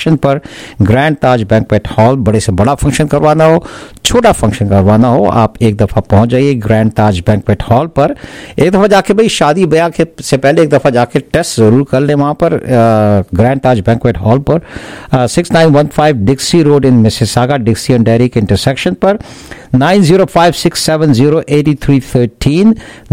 Intersection पर grand ताज banquet hall. बड़े से बड़ा फंक्शन करवाना हो, छोटा फंक्शन करवाना हो, आप एक दफ़ा पहुंच जाइए ग्रैंड ताज बैंक्वेट हॉल पर। एक दफ़ा जाके भाई शादी ब्याह के से पहले एक दफ़ा जाके टेस्ट ज़रूर कर लें वहाँ पर ग्रैंड ताज बैंक्वेट हॉल पर। 6915 Dixie road in Mississauga, Dixie and Derry के इंटरसेक्शन पर। 9056708313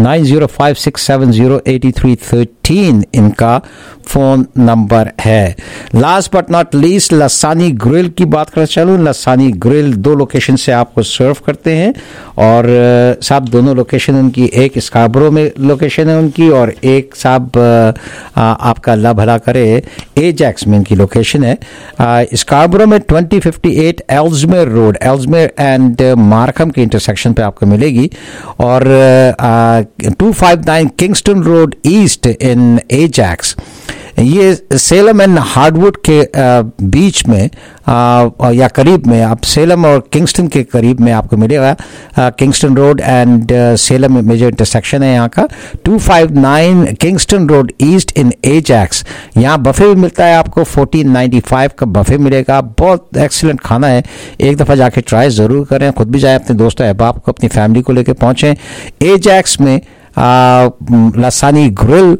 9056708313 इनका फ़ोन नंबर है। Last but not least Lasani grill की बात कर चलूँ। लसानी ग्रिल 2 लोकेशन से आपको सर्व करते हैं और साहब दोनों लोकेशन उनकी, एक स्कार्बरो में लोकेशन है उनकी और एक साहब आपका अल्लाह भला करे एजैक्स में इनकी लोकेशन है। स्कार्बरो में 2058 Ellesmere road, Ellesmere and Markham के इंटरसेक्शन पे आपको मिलेगी और 259 Kingston road east in Ajax. ये सेलम एंड हार्डवुड के बीच में या करीब में, आप सेलम और किंगस्टन के करीब में आपको मिलेगा। किंगस्टन रोड एंड सेलम में मेजर इंटरसेक्शन है यहाँ का। 259 Kingston road east in Ajax. यहाँ बफे भी मिलता है आपको, 1495 का बफे मिलेगा। बहुत एक्सीलेंट खाना है, एक दफ़ा जाके ट्राई ज़रूर करें, खुद भी जाएं, अपने दोस्तों अहबाब को, अपनी फैमिली को लेकर पहुँचें एजैक्स में। लसानी ग्रिल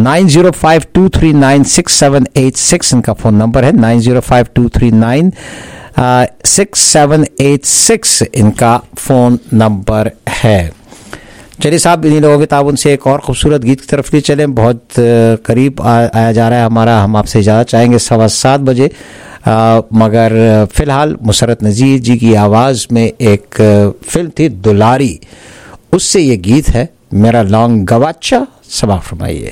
9052396786 इनका फ़ोन नंबर है। 9052396786 इनका फ़ोन नंबर है। चलिए साहब, इन्हीं लोगों के ताउन से एक और खूबसूरत गीत की तरफ ले चलें। बहुत करीब आया जा रहा है हमारा, हम आपसे इजाज़त चाहेंगे 7:15 बजे। मगर फ़िलहाल मुसरत नज़ीर जी की आवाज़ में एक फ़िल्म थी दुलारी, उससे ये गीत है मेरा लॉन्ग गवाचा। समाअत फरमाइए।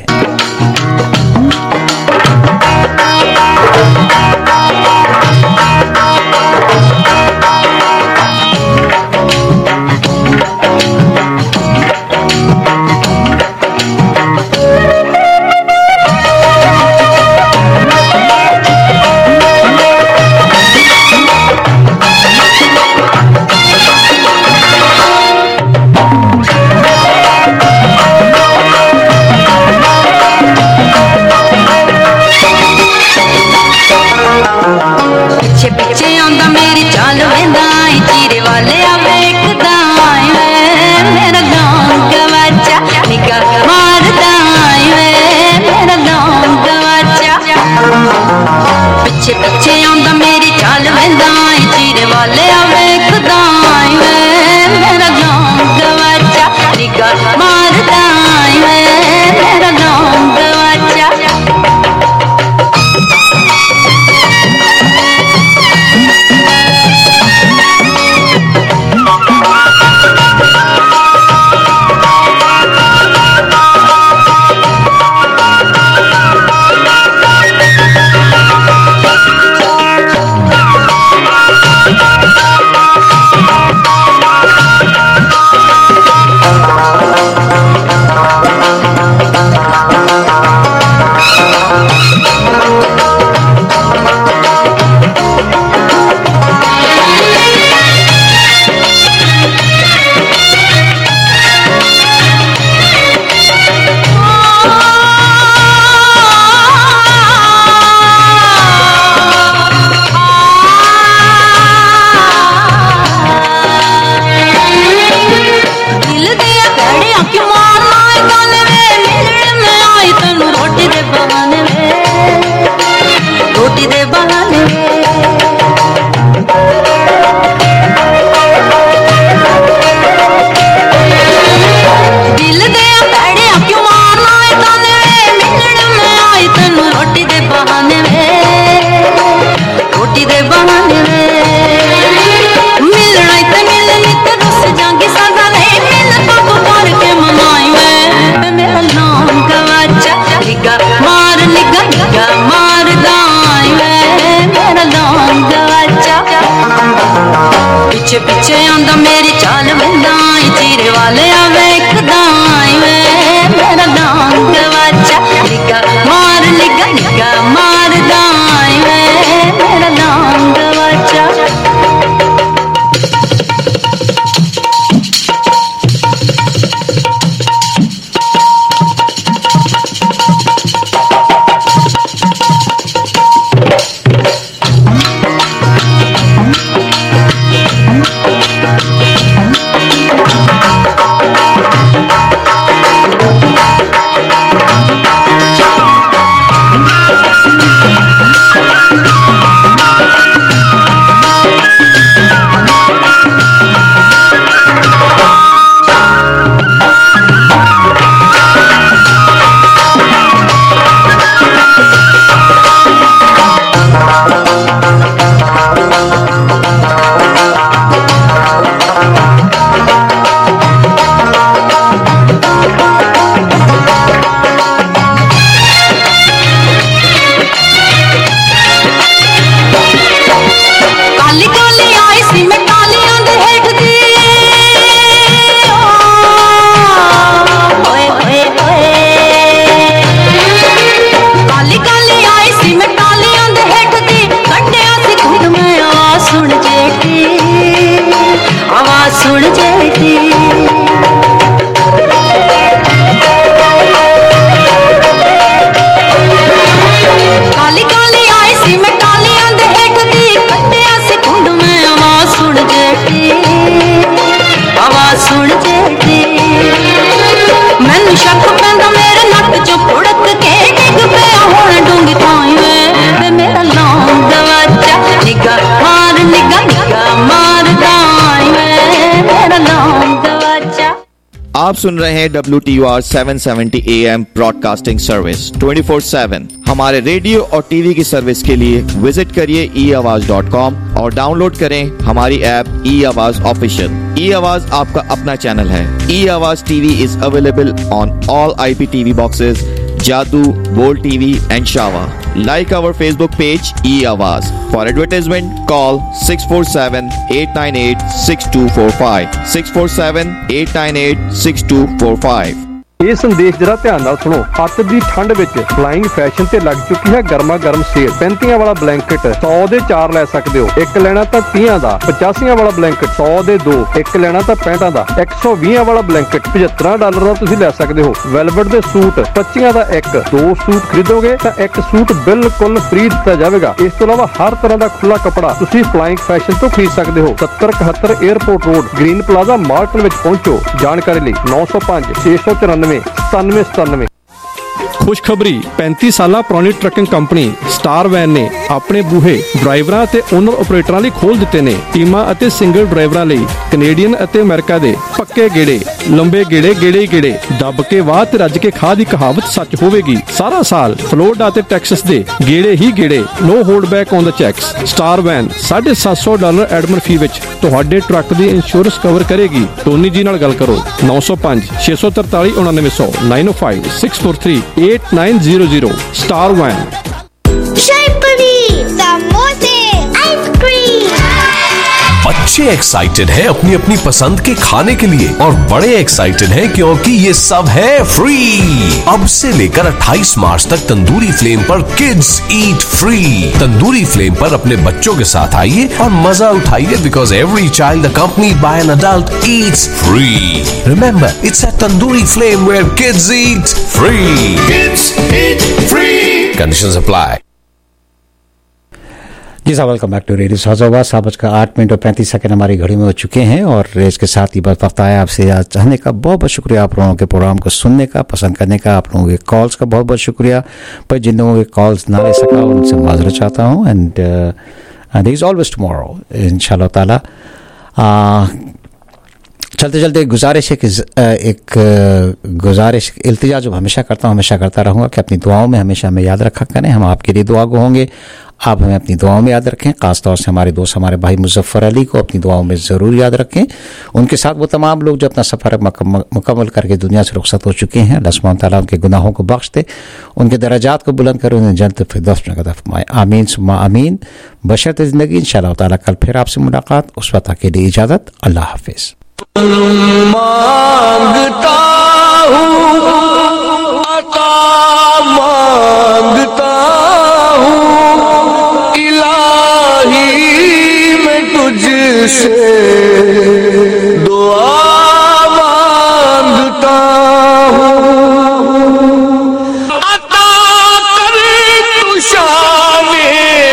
आप सुन रहे हैं WTUR 770 AM ब्रॉडकास्टिंग सर्विस 24/7। हमारे रेडियो और टीवी की सर्विस के लिए विजिट करिए eawaz.com और डाउनलोड करें हमारी ऐप eAwaz ऑफिशियल। eAwaz आपका अपना चैनल है। eAwaz TV is available on all IPTV boxes, Jadoo, Bold TV and Shava. Like our Facebook page eAwaz. For advertisement, call 647-898-6245. 647-898-6245. ਇਹ ਸੰਦੇਸ਼ ਜਰਾ ਧਿਆਨ ਨਾਲ ਸੁਣੋ। ਹੱਥ ਦੀ ਠੰਡ ਵਿੱਚ ਫਲਾਈਂਗ ਫੈਸ਼ਨ ਤੇ ਲੱਗ ਚੁੱਕੀ ਹੈ ਗਰਮਾ ਗਰਮ ਸੇਲ। 35 ਵਾਲਾ ਬਲੈਂਕਟ 100 ਦੇ 4 ਲੈ ਸਕਦੇ ਹੋ। ਇੱਕ ਲੈਣਾ ਤਾਂ 30 ਦਾ। 85 ਵਾਲਾ ਬਲੈਂਕਟ 100 ਦੇ 2। ਇੱਕ ਲੈਣਾ ਤਾਂ 65 ਦਾ। 120 ਵਾਲਾ ਬਲੈਂਕਟ $75 ਦਾ ਤੁਸੀਂ ਲੈ ਸਕਦੇ ਹੋ। ਵੈਲਵਟ ਦੇ ਸੂਟ 25 ਦਾ ਇੱਕ। 2 ਸੂਟ ਖਰੀਦੋਗੇ ਤਾਂ ਇੱਕ ਸੂਟ ਬਿਲਕੁਲ ਫ੍ਰੀ ਦਿੱਤਾ ਜਾਵੇਗਾ। ਇਸ ਤੋਂ ਇਲਾਵਾ ਹਰ ਤਰ੍ਹਾਂ ਦਾ ਖੁੱਲਾ ਕੱਪੜਾ ਤੁਸੀਂ ਫਲਾਈਂਗ ਫੈਸ਼ਨ ਤੋਂ ਖਰੀਦ ਸਕਦੇ ਹੋ। 7071 airport road green plaza Markham ਵਿੱਚ ਪਹੁੰਚੋ। ਜਾਣਕਾਰੀ ਲਈ 905 694 9797। ਖੁਸ਼ਖਬਰੀ 35 ਸਾਲਾ ਪੁਰਾਣੀ ਟਰੱਕਿੰਗ ਕੰਪਨੀ ਸਟਾਰ ਵੈਨ ਨੇ ਆਪਣੇ ਬੂਹੇ ਡਰਾਈਵਰਾਂ ਅਤੇ ਓਨਰ ਆਪਰੇਟਰਾਂ ਲਈ ਖੋਲ ਦਿੱਤੇ ਨੇ। ਟੀਮਾਂ ਅਤੇ ਸਿੰਗਲ ਡਰਾਈਵਰਾਂ ਲਈ ਕੈਨੇਡੀਅਨ ਅਤੇ ਅਮਰੀਕਾ ਦੇ ਪੱਕੇ ਗੇੜੇ, ਲੰਬੇ ਗੇੜੇ ਹੀ ਗੇੜੇ, ਦੱਬ ਕੇ ਵਾਹ ਤੇ ਰੱਜ ਕੇ ਖਾ ਦੀ ਕਹਾਵਤ ਸੱਚ ਹੋਵੇਗੀ। ਸਾਰਾ ਸਾਲ ਫਲੋਰੀਡਾ ਅਤੇ ਟੈਕਸਸ ਦੇ ਗੇੜੇ ਹੀ ਗੇੜੇ। No hold back on the cheques. Star Van $750 admin fee ਵਿੱਚ ਤੁਹਾਡੇ ਟਰੱਕ ਦੀ ਇੰਸ਼ੋਰੈਂਸ ਕਵਰ ਕਰੇਗੀ। ਟੋਨੀ ਜੀ ਨਾਲ ਗੱਲ ਕਰੋ 905 643 9900 905 643 8900। Star One। शाही समोसे आइसक्रीम। बच्चे एक्साइटेड हैं अपनी अपनी पसंद के खाने के लिए और बड़े एक्साइटेड हैं क्योंकि ये सब है फ्री। अब से लेकर 28 मार्च तक तंदूरी फ्लेम पर kids eat free. Tandoori Flame पर अपने बच्चों के साथ आइए और मजा उठाइए because every child accompanied by an adult eats free. Remember, it's at Tandoori Flame where kids eat free. Kids eat free. Conditions apply. जी साहब, वेलकम बैक टू रेडियो साजोबा। 7:08 हमारी घड़ी में हो चुके हैं और इसके साथ ही बस वक्त आया आपसे याद चाहने का। बहुत बहुत शुक्रिया आप लोगों के प्रोग्राम को सुनने का, पसंद करने का। आप लोगों के कॉल्स का बहुत बहुत शुक्रिया। पर जिन लोगों के कॉल्स ना ले सका उनसे माजरत चाहता हूँ। And there is always tomorrow इंशाल्लाह ताला। चलते चलते एक गुजारिश इल्तिजा जो हमेशा करता हूँ, हमेशा करता रहूँगा कि अपनी दुआओं में हमेशा हमें याद रखा करें। हम आपके लिए दुआ गो होंगे, आप हमें अपनी दुआओं में याद रखें। खासतौर से हमारे दोस्त, हमारे भाई मुजफ्फर अली को अपनी दुआओं में ज़रूर याद रखें। उनके साथ वो तमाम लोग जो अपना सफ़र मुकम्मल करके दुनिया से रुखसत हो चुके हैं, अल्लाह सुब्हानहू तआला उनके गुनाहों को बख्श दे, उनके दराजात को बुलंद करे, उन्हें जन्नत फिरदौस में अता फरमाए। आमीन सुम्मा आमीन। बशर्ते ज़िंदगी इंशाअल्लाह ताला कल फिर आपसे मुलाकात। उस वक्त के लिए इजाज़त। अल्लाह हाफिज़। मांगता हूँ अता मांगता हूँ इलाही मैं तुझसे दुआ मांगता हूँ। अता कर तू शाने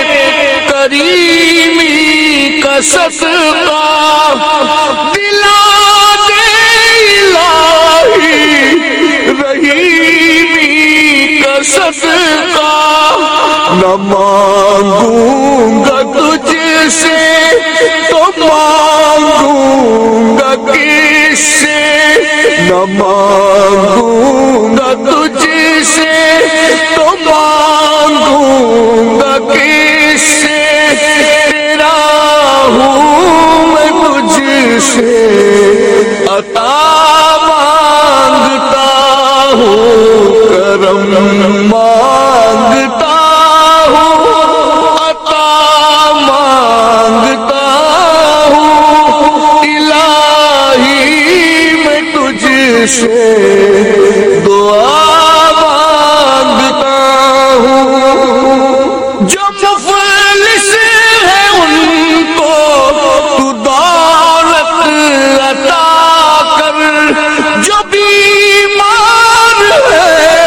करीमी का सदका सदका न मांगूंगा तुझसे तो मांगूंगा किससे। न मांगूंगा तुझसे तो मांगूंगा किससे। तेरा हूँ मैं तुझसे अता मांगता हूँ, करम मांगता हूँ, अता मांगता हूँ इलाही मैं तुझसे दुआ मांगता हूँ। जो मुफलिस है उनको तू दौलत अता कर, जो बीमार है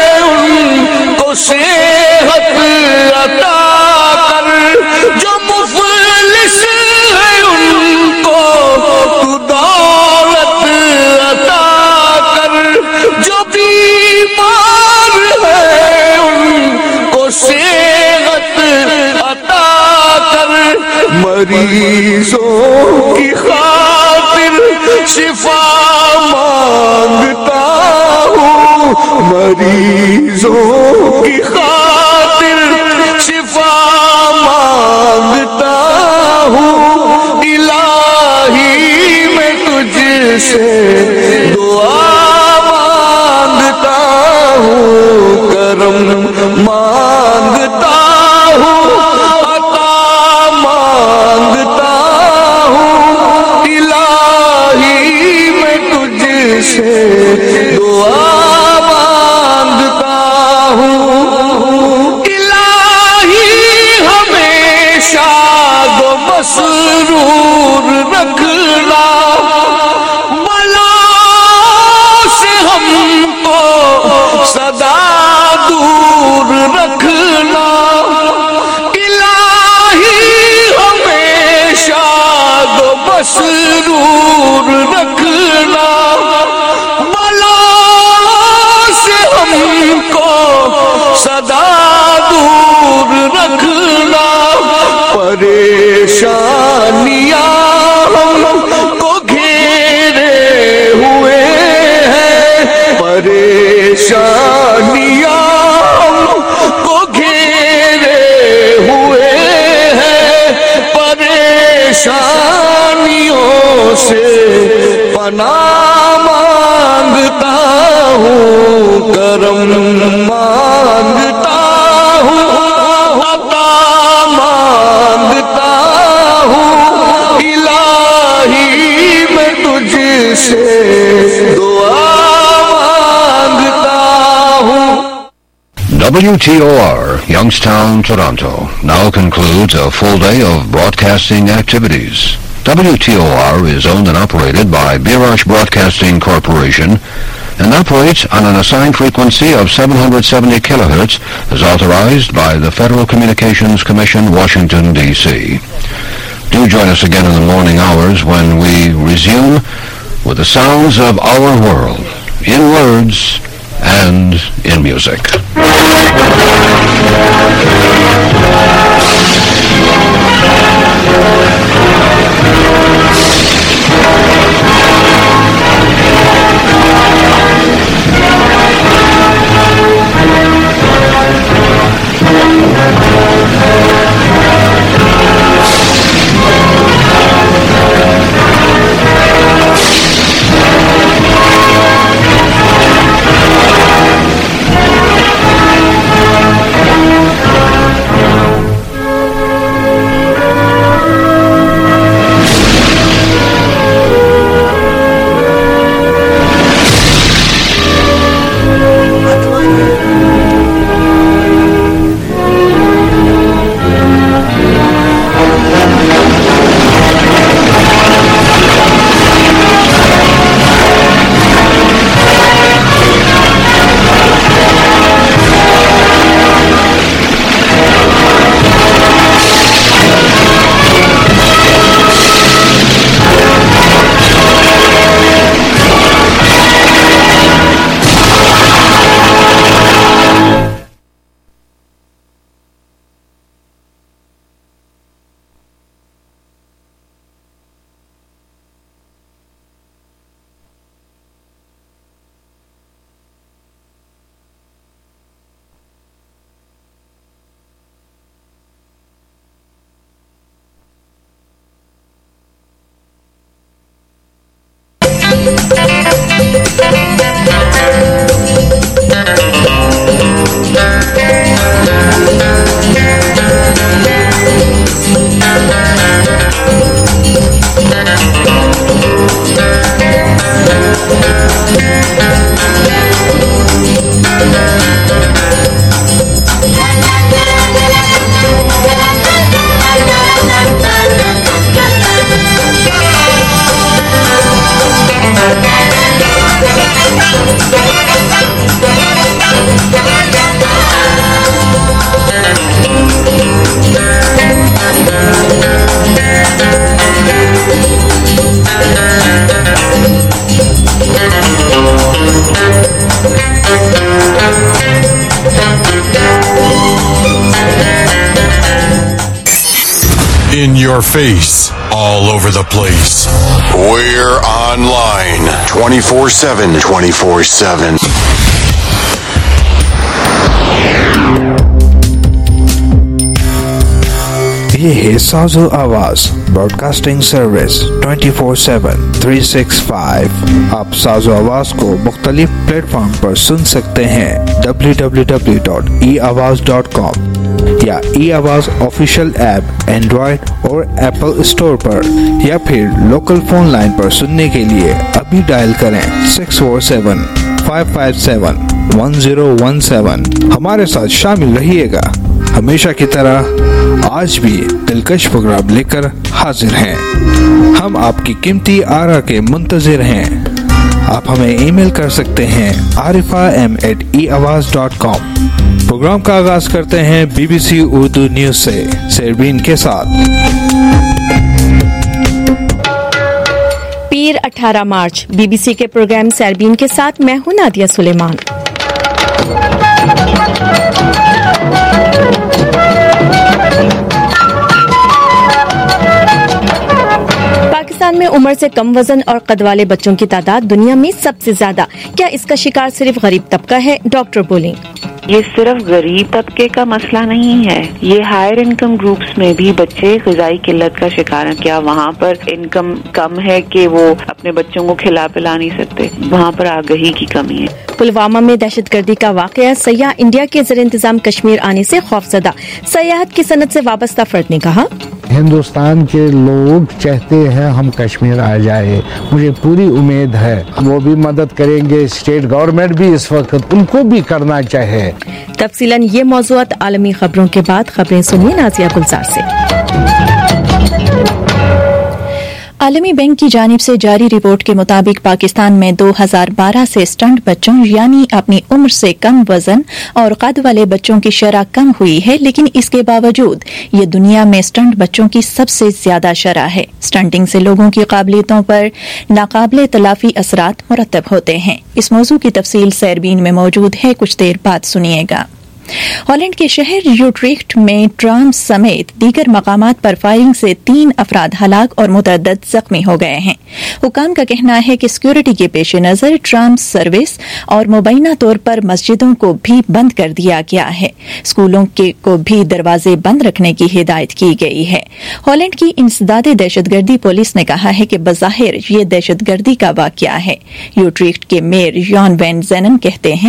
सेहत अता कर, जो मुफलिस है उनको तू दौलत अता कर, जो बीमार है उनको सेहत अता कर। मरीजों की खातिर शिफा मांगता मरीजों की खातिर शिफा मांगता हूँ इलाही मैं तुझसे दुआ मांगता हूँ करम मांगता हूँ अता मांगता हूँ इलाही मैं तुझसे दुआ मांगता हूँ इलाही हमेशा दो मसरूर रखना बलाओं से हमको सदा दूर रखना इलाही हमेशा दो मसरूर रखना बलाओं से हमको सदा दूर रखना परेशानियां हमको घेरे हुए हैं परेशानियां हमको घेरे हुए हैं परेशानियों से पनाह मांगता हूँ करम मांगता हूँ अता मांगता हूँ इलाही मैं तुझसे दुआ मांगता हूँ। WTOR, Youngstown, Toronto, now concludes a full day of broadcasting activities. WTOR is owned and operated by Birash Broadcasting Corporation and operates on an assigned frequency of 770 kilohertz as authorized by the Federal Communications Commission, Washington, D.C. Do join us again in the morning hours when we resume with the sounds of our world, in words and in music. In your face, all over the place. We're online 24/7. ये है साजो आवाज broadcasting service 24/7 365। आप साजो आवाज को मुख्तलिफ platform पर सुन सकते हैं www.eawaz.com या eAwaz ऑफिशियल ऐप एंड्रॉइड और एप्पल स्टोर पर, या फिर लोकल फोन लाइन पर सुनने के लिए अभी डायल करें 647-557-1017। हमारे साथ शामिल रहिएगा। हमेशा की तरह आज भी दिलकश प्रोग्राम लेकर हाजिर हैं। हम आपकी कीमती आरा के मुंतजिर हैं। आप हमें ईमेल कर सकते हैं arifam@eawaz.com। प्रोग्राम का आगाज करते हैं BBC उर्दू न्यूज से सरबीन के साथ। पीर 18 मार्च BBC के प्रोग्राम सरबीन के साथ मैं हूं नादिया सुलेमान। पाकिस्तान में उम्र से कम वजन और कद वाले बच्चों की तादाद दुनिया में सबसे ज्यादा। क्या इसका शिकार सिर्फ गरीब तबका है? डॉक्टर बोलें। ये सिर्फ गरीब तबके का मसला नहीं है, ये हायर इनकम ग्रुप्स में भी बच्चे ग़िज़ाई किल्लत का शिकार हैं। क्या वहाँ पर इनकम कम है कि वो अपने बच्चों को खिला पिला नहीं सकते? वहाँ पर आगाही की कमी है। पुलवामा में दहशतगर्दी का वाकया, सयाह इंडिया के ज़ेर इंतजाम कश्मीर आने से खौफजदा। सयाहत की सनत से वाबस्ता फर्द ने कहा, हिंदुस्तान के लोग चाहते हैं हम कश्मीर आ जाए। मुझे पूरी उम्मीद है वो भी मदद करेंगे। स्टेट गवर्नमेंट भी इस वक्त उनको भी करना चाहिए। तफसीलन ये मौज़ूआत आलमी खबरों के बाद खबरें सुनिए नाज़िया गुलजार से। आलमी बैंक की जानिब से जारी रिपोर्ट के मुताबिक पाकिस्तान में 2012 से स्टंट बच्चों यानी अपनी उम्र से कम वजन और कद वाले बच्चों की शरह कम हुई है, लेकिन इसके बावजूद ये दुनिया में स्टंट बच्चों की सबसे ज्यादा शरह है। स्टंटिंग से लोगों की काबिलियतों पर नाकाबिले तलाफी असरात मुरतब होते हैं। इस मौजू की तफसील सरबीन में मौजूद है, कुछ देर बाद सुनिएगा। हॉलैंड के शहर यूट्रेक्ट में ट्राम समेत दीगर मकामात पर फायरिंग से 3 अफराद हलाक और मुतअद्दिद जख्मी हो गए हैं। हुकाम का कहना है कि सिक्योरिटी के पेश नजर ट्राम सर्विस और मुबैना तौर पर मस्जिदों को भी बंद कर दिया गया है। स्कूलों को भी दरवाजे बंद रखने की हिदायत की गई है। हॉलैंड की इंसदादे दहशतगर्दी पुलिस ने कहा है कि बज़ाहिर ये दहशतगर्दी का वाकया है। यूट्रेक्ट के मेयर जॉन वैन ज़ेनन कहते हैं,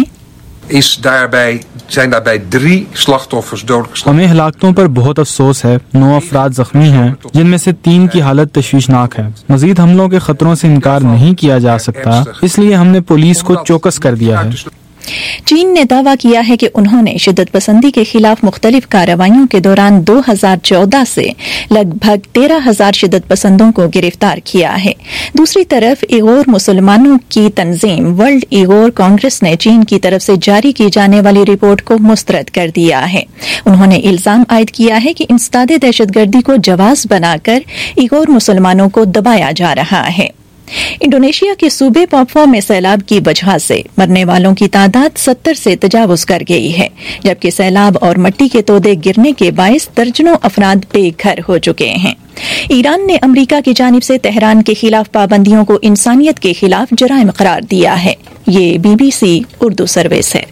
zijn daarbij 3 slachtoffers doodgeslagen। हमें हलाकतों पर बहुत अफसोस है। 9 अफराद जख्मी हैं, जिनमें से 3 की हालत तशवीशनाक है। मजीद हमलों के खतरों से इनकार नहीं किया जा सकता, इसलिए हमने पुलिस को चौकस कर दिया है। चीन ने दावा किया है कि उन्होंने शिद्दत पसंदी के खिलाफ मुख्तलिफ कार्रवाइयों के दौरान 2014 से लगभग 13,000 शिद्दत पसंदों को गिरफ्तार किया है। दूसरी तरफ इगोर मुसलमानों की तंजीम वर्ल्ड इगोर कांग्रेस ने चीन की तरफ से जारी की जाने वाली रिपोर्ट को मुस्तरद कर दिया है। उन्होंने इल्जाम आयद किया है कि इंसदादे दहशतगर्दी को जवाज बनाकर इगोर मुसलमानों को दबाया जा रहा है। इंडोनेशिया के सूबे पापुआ में सैलाब की वजह से मरने वालों की तादाद 70 से तजावुज कर गई है, जबकि सैलाब और मिट्टी के तोदे गिरने के बायस दर्जनों अफराद बेघर हो चुके हैं। ईरान ने अमेरिका की जानिब से तेहरान के खिलाफ पाबंदियों को इंसानियत के खिलाफ जराइम करार दिया है। ये BBC उर्दू सर्विस है।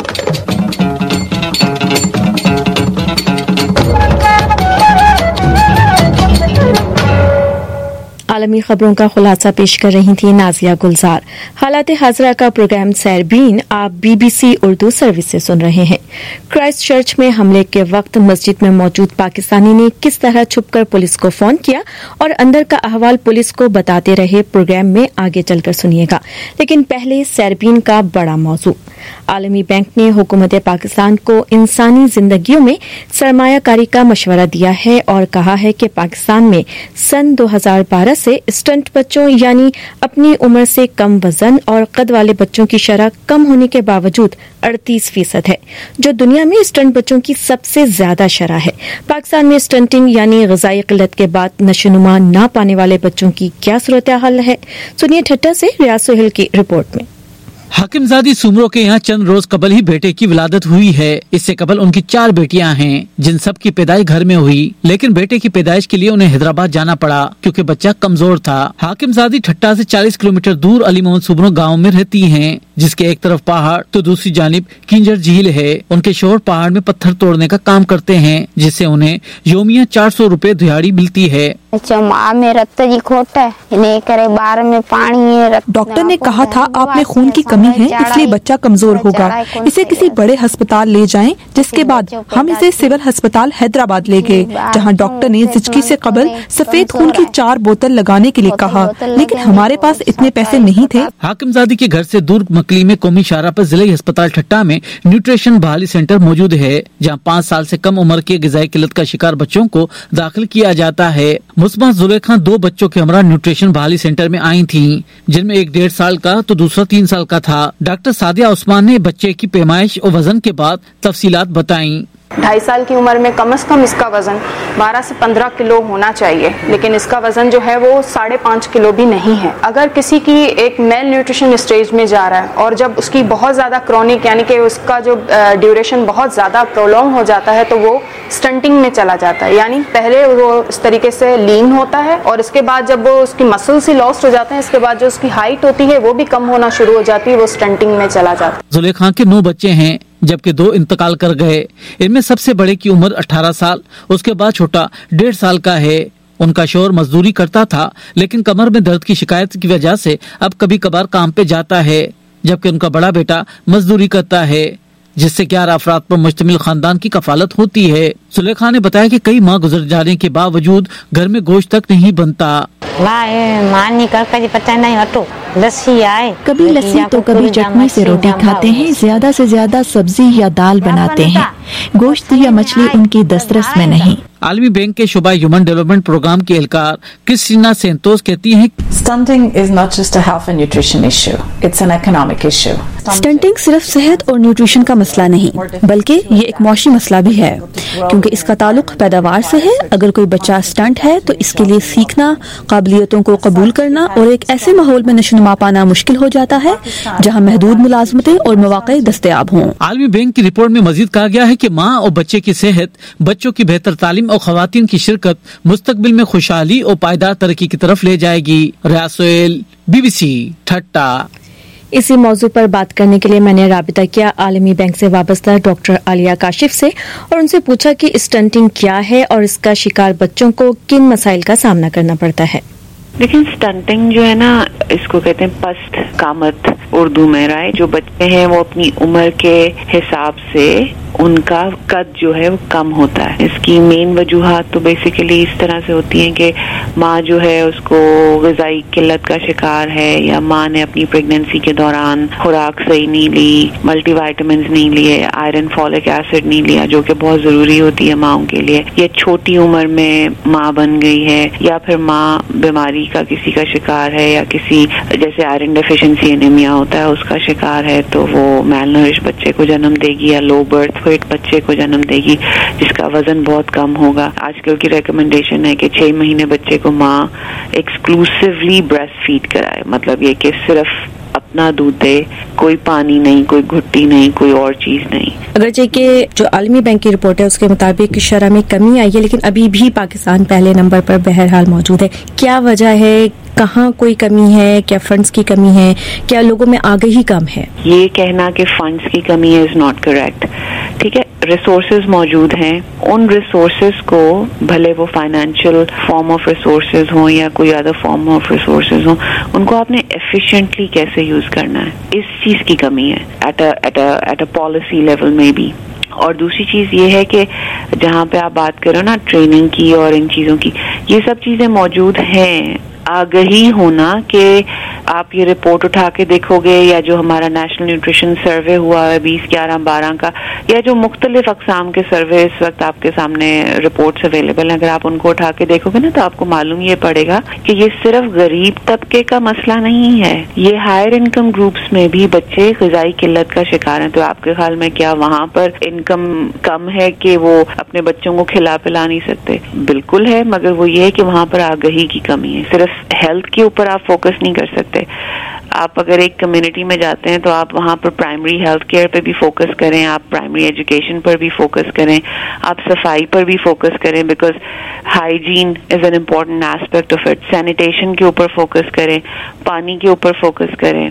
आलमी खबरों का खुलासा पेश कर रही थी नाजिया गुलजार। हालात हाजरा का प्रोग्राम सरबीन आप BBC उर्दू सर्विस से सुन रहे हैं। क्राइस्ट चर्च में हमले के वक्त मस्जिद में मौजूद पाकिस्तानी ने किस तरह छुपकर पुलिस को फोन किया और अंदर का अहवाल पुलिस को बताते रहे, प्रोग्राम में आगे चलकर सुनिएगा। लेकिन पहले सरबीन का बड़ा मौजू। आलमी बैंक ने हुकूमत पाकिस्तान को इंसानी जिंदगियों में सरमायाकारी का मशवरा दिया है और कहा है कि पाकिस्तान में सन 2012 से स्टंट बच्चों यानी अपनी उम्र से कम वजन और कद वाले बच्चों की शरह कम होने के बावजूद 38% है, जो दुनिया में स्टंट बच्चों की सबसे ज्यादा शरह है। पाकिस्तान में स्टंटिंग यानी ग़िज़ाई किल्लत के बाद नशोनुमा ना पाने वाले बच्चों की क्या सूरत हाल है, सुनिए ठट्टा से रियाज सोहेल की रिपोर्ट में। हाकिमजादी सुमरो के यहाँ चंद रोज कबल ही बेटे की विलादत हुई है। इससे कबल उनकी 4 बेटियां हैं, जिन सब की पैदाइश घर में हुई, लेकिन बेटे की पैदाइश के लिए उन्हें हैदराबाद जाना पड़ा क्योंकि बच्चा कमजोर था। हाकिमजादी ठट्टा से 40 किलोमीटर दूर अली मोहम्मद सुमरो गाँव में रहती हैं। जिसके एक तरफ पहाड़ तो दूसरी जानिब किंजर झील है। उनके शोहर पहाड़ में पत्थर तोड़ने का काम करते हैं, जिससे उन्हें योमिया 400 रुपए दिहाड़ी मिलती है। डॉक्टर ने कहा था आप में खून की कमी है, इसलिए बच्चा कमजोर होगा, इसे किसी बड़े अस्पताल ले जाएं। जिसके बाद हम इसे सिविल अस्पताल हैदराबाद ले गए, जहां डॉक्टर ने जिचकी से कबल सफेद खून की 4 बोतल लगाने के लिए कहा, लेकिन हमारे पास इतने पैसे नहीं थे। हाकिमजादी के घर से दूर मकली में कौमी शाहरा पर जिले अस्पताल ठट्टा में न्यूट्रिशन बहाली सेंटर मौजूद है, जहाँ 5 साल से कम उम्र के ग़िज़ाई किल्लत का शिकार बच्चों को दाखिल किया जाता है। मुस्बा जुलेखा 2 बच्चों के हमरा न्यूट्रिशन बहाली सेंटर में आई थीं, जिनमें एक 1.5 साल का तो दूसरा 3 साल का था। डॉक्टर सादिया उस्मान ने बच्चे की पैमाइश और वजन के बाद तफसीलात बताई। 2.5 साल की उम्र में कम से कम इसका वजन 12 से 15 किलो होना चाहिए, लेकिन इसका वजन जो है वो 5.5 किलो भी नहीं है। अगर किसी की एक मेल न्यूट्रिशन स्टेज में जा रहा है और जब उसकी बहुत ज्यादा क्रॉनिक यानी कि उसका जो ड्यूरेशन बहुत ज्यादा प्रोलॉन्ग हो जाता है, तो वो स्टंटिंग में चला जाता है। यानी पहले वो इस तरीके से लीन होता है और इसके बाद जब वो उसकी मसल्स ही लॉस्ट हो जाते हैं, इसके बाद जो उसकी हाइट होती है वो भी कम होना शुरू हो जाती है, वो स्टंटिंग में चला जाता है। जुलेखा के 9 बच्चे हैं, जबकि 2 इंतकाल कर गए। इनमें सबसे बड़े की उम्र 18 साल, उसके बाद छोटा 1.5 साल का है। उनका शोहर मजदूरी करता था, लेकिन कमर में दर्द की शिकायत की वजह से अब कभी कभार काम पे जाता है, जबकि उनका बड़ा बेटा मजदूरी करता है, जिससे 11 अफराद पर मुश्तमिल खानदान की कफालत होती है। सुलेखा ने बताया कि कई माह गुजर जाने के बावजूद घर में गोश्त तक नहीं बनता। कभी लस्सी तो कभी चटनी से रोटी खाते हैं, ज्यादा से ज्यादा सब्जी या दाल बनाते हैं। गोश्त या मछली उनकी दस्तरस में नहीं। आलमी बैंक के शुबा ह्यूमन डेवलपमेंट प्रोग्राम की एहलकार क्रिस्टीना सेंतोस कहती हैं, stunting is not just a health and nutrition issue, it's an economic issue. Stunting सिर्फ सेहत और न्यूट्रिशन का मसला नहीं, बल्कि ये एक मौशी मसला भी है, क्योंकि इसका ताल्लुक पैदावार से है। अगर कोई बच्चा स्टंट है तो इसके लिए सीखना, काबिलियतों को कबूल करना और एक ऐसे माहौल में नशोनुमा पाना मुश्किल हो जाता है जहाँ महदूद मुलाजमतें और मौके दस्तयाब हों। आलमी बैंक की रिपोर्ट में मजीद कहा गया है कि माँ और बच्चे की सेहत, बच्चों की बेहतर तालीम और खवातीन की शिरकत मुस्तकबिल में खुशहाली और पायदार तरक्की की तरफ ले जाएगी। रियाज सोहेल, BBC ठट्टा। इसी मौजू पर बात करने के लिए मैंने राबिता किया आलमी बैंक से वाबस्ता डॉक्टर आलिया काशिफ से और उनसे पूछा कि स्टंटिंग क्या है और इसका शिकार बच्चों को किन मसाइल का सामना करना पड़ता है। लेकिन स्टंटिंग जो है ना, इसको कहते हैं पस्त कामत उर्दू में, राइट। जो बच्चे हैं वो अपनी उम्र के हिसाब से उनका कद जो है वो कम होता है। इसकी मेन वजूहात तो बेसिकली इस तरह से होती हैं कि माँ जो है उसको ग़िज़ाई किल्लत का शिकार है, या माँ ने अपनी प्रेगनेंसी के दौरान खुराक सही नहीं ली, मल्टीविटामिन्स नहीं लिए, आयरन फॉलिक एसिड नहीं लिया, जो कि बहुत जरूरी होती है माँओं के लिए, या छोटी उम्र में माँ बन गई है, या फिर माँ बीमारी का किसी का शिकार है, या किसी जैसे आयरन डेफिशिएंसी एनीमिया होता है उसका शिकार है, तो वो मैलनरिश बच्चे को जन्म देगी, या लो बर्थ वेट बच्चे को जन्म देगी जिसका वजन बहुत कम होगा। आजकल की रिकमेंडेशन है कि 6 महीने बच्चे को माँ एक्सक्लूसिवली ब्रेस्ट फीड कराए, मतलब ये कि सिर्फ अपना दूध दे, कोई पानी नहीं, कोई घुट्टी नहीं, कोई और चीज नहीं। अगरचे के जो आलमी बैंक की रिपोर्ट है उसके मुताबिक शरह में कमी आई है, लेकिन अभी भी पाकिस्तान पहले नंबर पर बहरहाल मौजूद है। क्या वजह है? कहाँ कोई कमी है? क्या फंड्स की कमी है? क्या लोगों में आगाही कम है? ये कहना कि फंड्स की कमी है इज नॉट करेक्ट। ठीक है, रिसोर्सेज मौजूद हैं, उन रिसोर्सेज को भले वो फाइनेंशियल फॉर्म ऑफ रिसोर्सेज हो या कोई अदर फॉर्म ऑफ रिसोर्सेज हो, उनको आपने एफिशिएंटली कैसे यूज करना है, इस चीज की कमी है एट अ पॉलिसी लेवल में भी। और दूसरी चीज ये है कि जहाँ पे आप बात करो ना ट्रेनिंग की और इन चीजों की, ये सब चीजें मौजूद हैं। आगाही होना कि आप ये रिपोर्ट उठा के देखोगे, या जो हमारा नेशनल न्यूट्रिशन सर्वे हुआ है 20, 11, 12 का, या जो मुख्तलिफ अक़साम के सर्वे इस वक्त आपके सामने रिपोर्ट्स अवेलेबल हैं, अगर आप उनको उठा के देखोगे ना तो आपको मालूम ये पड़ेगा कि ये सिर्फ गरीब तबके का मसला नहीं है, ये हायर इनकम ग्रुप्स में भी बच्चे ग़िज़ाई किल्लत का शिकार हैं। तो आपके ख्याल में क्या वहाँ पर इनकम कम है कि वो अपने बच्चों को खिला पिला नहीं सकते? बिल्कुल है, मगर वो ये है कि वहाँ पर आगाही की कमी है। सिर्फ हेल्थ के ऊपर आप फोकस नहीं कर सकते। आप अगर एक कम्युनिटी में जाते हैं तो आप वहाँ पर प्राइमरी हेल्थ केयर पे भी फोकस करें, आप प्राइमरी एजुकेशन पर भी फोकस करें, आप सफाई पर भी फोकस करें, because hygiene is an important aspect of it. Sanitation के ऊपर फोकस करें, पानी के ऊपर फोकस करें,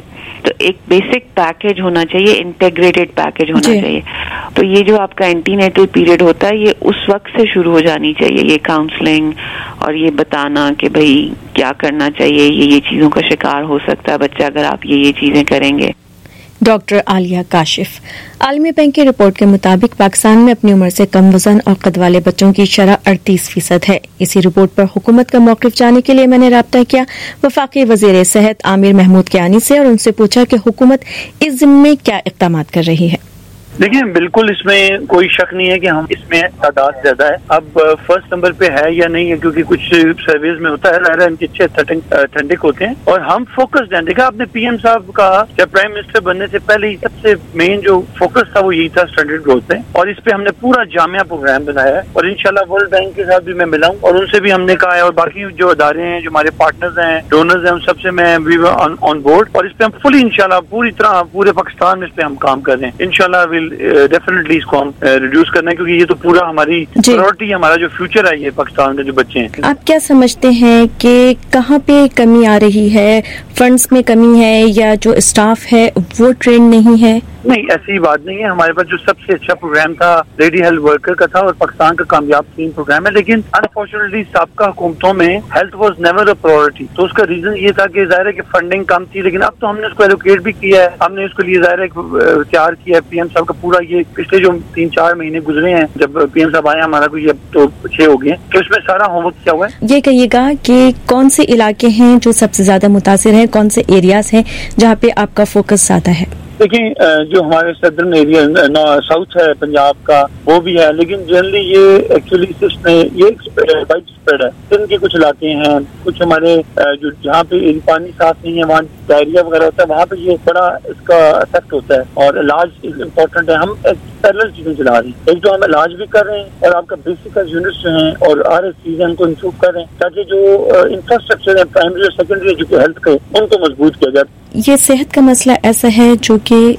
तो एक बेसिक पैकेज होना चाहिए, इंटीग्रेटेड पैकेज होना चाहिए। तो ये जो आपका एंटीनेटल पीरियड होता है ये उस वक्त से शुरू हो जानी चाहिए, ये काउंसलिंग और ये बताना कि भाई क्या करना चाहिए, ये चीजों का शिकार हो सकता है बच्चा अगर आप ये चीजें करेंगे। डॉक्टर आलिया काशिफ। आलमी बैंक की रिपोर्ट के मुताबिक पाकिस्तान में अपनी उम्र से कम वजन और कद वाले बच्चों की शरह 38% है। इसी रिपोर्ट पर हुकूमत का मौक़िफ़ जानने के लिए मैंने राब्ता किया वफाकी वज़ीर सेहत आमिर महमूद कियानी से और उनसे पूछा कि हुकूमत इस ज़िम्मे में क्या इक़दामात कर रही है। देखिए, बिल्कुल इसमें कोई शक नहीं है कि हम इसमें तादाद ज्यादा है। अब फर्स्ट नंबर पे है या नहीं है, क्योंकि कुछ सर्वेज में होता है, ज़ाहिर है इनके अच्छे ठंडिक होते हैं और हम फोकस्ड हैं। देखा आपने पीएम साहब का जब प्राइम मिनिस्टर बनने से पहले ही सबसे मेन जो फोकस था वो यही था स्टैंडर्ड ग्रोथ पे, और इस पे हमने पूरा जामिया प्रोग्राम बनाया है और इंशाल्लाह वर्ल्ड बैंक के साथ भी मैं मिला हूँ और उनसे भी हमने कहा है और बाकी जो अदारे हैं, जो हमारे पार्टनर्स हैं, डोनर्स हैं, उन सबसे मैं भी ऑन बोर्ड और इस पे हम फुली इंशाल्लाह पूरी तरह पूरे पाकिस्तान में इस पे हम काम कर रहे हैं। इंशाल्लाह डेफिनेटली इसको हम रिड्यूस करना है, क्योंकि ये तो पूरा हमारी प्रायोरिटी, हमारा जो फ्यूचर है ये पाकिस्तान के जो बच्चे हैं। आप क्या समझते हैं कि कहाँ पे कमी आ रही है? फंड्स में कमी है या जो स्टाफ है वो ट्रेन नहीं है? नहीं, ऐसी बात नहीं है। हमारे पास जो सबसे अच्छा प्रोग्राम था लेडी हेल्थ वर्कर का था और पाकिस्तान का कामयाब तीन प्रोग्राम है, लेकिन अनफॉर्चुनेटली साबका हुकूमतों में health was never a priority. तो उसका रीजन ये था कि जाहिर है कि फंडिंग कम थी, लेकिन अब तो हमने उसको एलोकेट भी किया है, हमने उसके लिए जाहिर है तैयार किया है। पीएम साहब का पूरा ये पिछले जो 3-4 महीने गुजरे हैं जब पीएम साहब आए, हमारा कोई अब तो 6 हो गए, तो इसमें सारा होमवर्क किया हुआ है। ये कहिएगा कि कौन से इलाके हैं जो सबसे ज्यादा मुतासिर हैं, कौन से एरियाज हैं जहाँ पे आपका फोकस ज्यादा है? देखिए, जो हमारे सदर्न एरिया साउथ है पंजाब का वो भी है, लेकिन जनरली ये एक्चुअली इसमें ये वाइड स्प्रेड है। सिंध के कुछ इलाके हैं, कुछ हमारे जो जहाँ पे पानी साफ नहीं है, वहाँ डायरिया वगैरह होता है, वहाँ पे ये बड़ा इसका इफेक्ट होता है और इलाज इम्पोर्टेंट है। हम पैरेलल चीजें चला रही हैं, एक तो हम इलाज भी कर रहे हैं और आपका बेसिक यूनिट्स जो हैं और RS हैं उनको इम्प्रूव कर रहे हैं, ताकि जो इंफ्रास्ट्रक्चर है प्राइमरी और सेकेंडरी जो हेल्थ के उनको मजबूत किया जाए। ये सेहत का मसला ऐसा है जो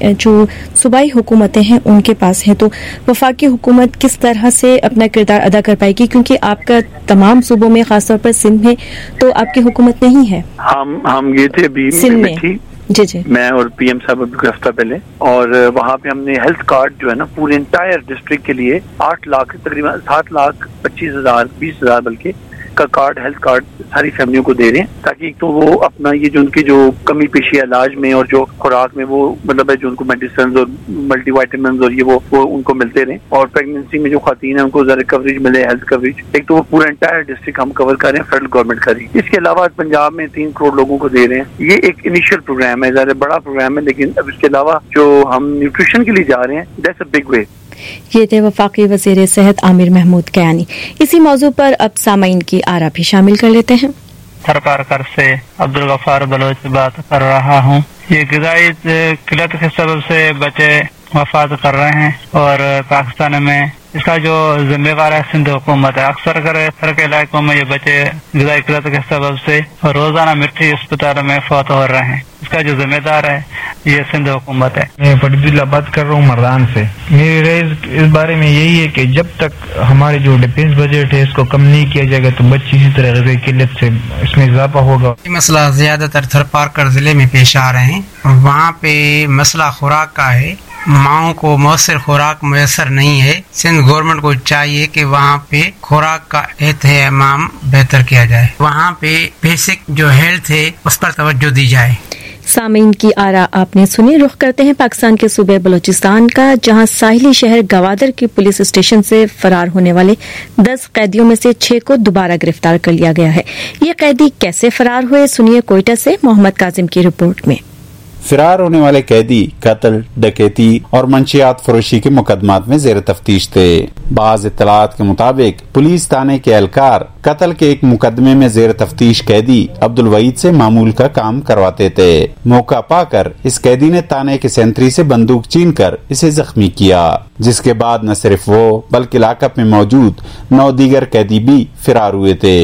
सूबाई हुकूमतें हैं उनके पास है, तो वफाकी हुकूमत किस तरह से अपना किरदार अदा कर पाएगी? क्योंकि आपका तमाम सूबों में खासतौर पर सिंध में तो आपकी हुकूमत नहीं है। हम ये थे अभी सिंध में थी जी, मैं और पीएम साहब अभी हफ्ता पहले, और वहाँ पे हमने हेल्थ कार्ड जो है ना पूरे इंटायर डिस्ट्रिक्ट के लिए 8 लाख तकरीबन 7,25,000 20,000 बल्कि का कार्ड, हेल्थ कार्ड सारी फैमिलियों को दे रहे हैं, ताकि तो वो अपना ये जो उनकी जो कमी पेशी है इलाज में और जो खुराक में वो मतलब है जो उनको मेडिसिन और मल्टीविटामिन और ये वो उनको मिलते रहे, और प्रेगनेंसी में जो खातन है उनको ज़रा कवरेज मिले, हेल्थ कवरेज। एक तो वो पूरा एंटायर डिस्ट्रिक्ट हम कवर कर रहे हैं, फेडरल गवर्नमेंट कर रही है। इसके अलावा पंजाब में 3 करोड़ लोगों को दे रहे हैं। ये एक इनिशियल प्रोग्राम है, ज़्यादा बड़ा प्रोग्राम है, लेकिन अब इसके अलावा जो हम न्यूट्रिशन के लिए जा रहे हैं दैट्स अ बिग वे। ये थे वफाकी वज़ीर सेहत आमिर महमूद कियानी। इसी मौजू पर अब सामाइन की आरा भी शामिल कर लेते हैं। थरपारकर से अब्दुल गफ्फार बलोच बात कर रहा हूँ। ये ग़िज़ाई किल्लत के सबब से बच्चे वफात कर रहे हैं और पाकिस्तान में इसका जो जिम्मेवार है सिंध हुकूमत है। अक्सर सर के इलाकों में ये बच्चे ग़िज़ाई किल्लत के सबब से रोजाना मिट्टी अस्पताल में फौत हो रहे हैं। इसका जो जिम्मेदार है ये सिंध हुकूमत है। मैं फरीदुल्लाह बात कर रहा हूँ मर्दान से। मेरी राय इस बारे में यही है कि जब तक हमारे जो डिफेंस बजट है इसको कम नहीं किया जाएगा तो बच्चे इसी तरह ग़िज़ाई किल्लत से इसमें इजाफा होगा। ये मसला ज्यादातर थरपारकर जिले में पेश आ रहे हैं और वहाँ पे मसला खुराक का है। माओं को मौसर खुराक मैसर नहीं है। सिंध गवर्नमेंट को चाहिए कि वहाँ पे खुराक का एहतमाम बेहतर किया जाए, वहाँ पे बेसिक जो हेल्थ है उस पर तवज्जो दी जाए। सामीन की आरा आपने सुनी। रुख करते हैं पाकिस्तान के सूबे बलोचिस्तान का, जहां साहिली शहर गवादर के पुलिस स्टेशन से फरार होने वाले 10 कैदियों में से 6 को दोबारा गिरफ्तार कर लिया गया है। ये कैदी कैसे फरार हुए, सुनिए कोयटा से मोहम्मद काजिम की रिपोर्ट में। फरार होने वाले कैदी कत्ल, डकैती और मंशियात फरोशी के मुकदमात में जेर तफ्तीश थे। बाज इत्तलात के मुताबिक पुलिस थाने के एहलकार कत्ल के एक मुकदमे में जेर तफ्तीश कैदी अब्दुल वहीद से मामूल का काम करवाते थे। मौका पाकर इस कैदी ने थाने के सेंट्री से बंदूक छीनकर इसे जख्मी किया, जिसके बाद न सिर्फ वो बल्कि इलाका में मौजूद 9 दीगर कैदी भी फरार हुए थे।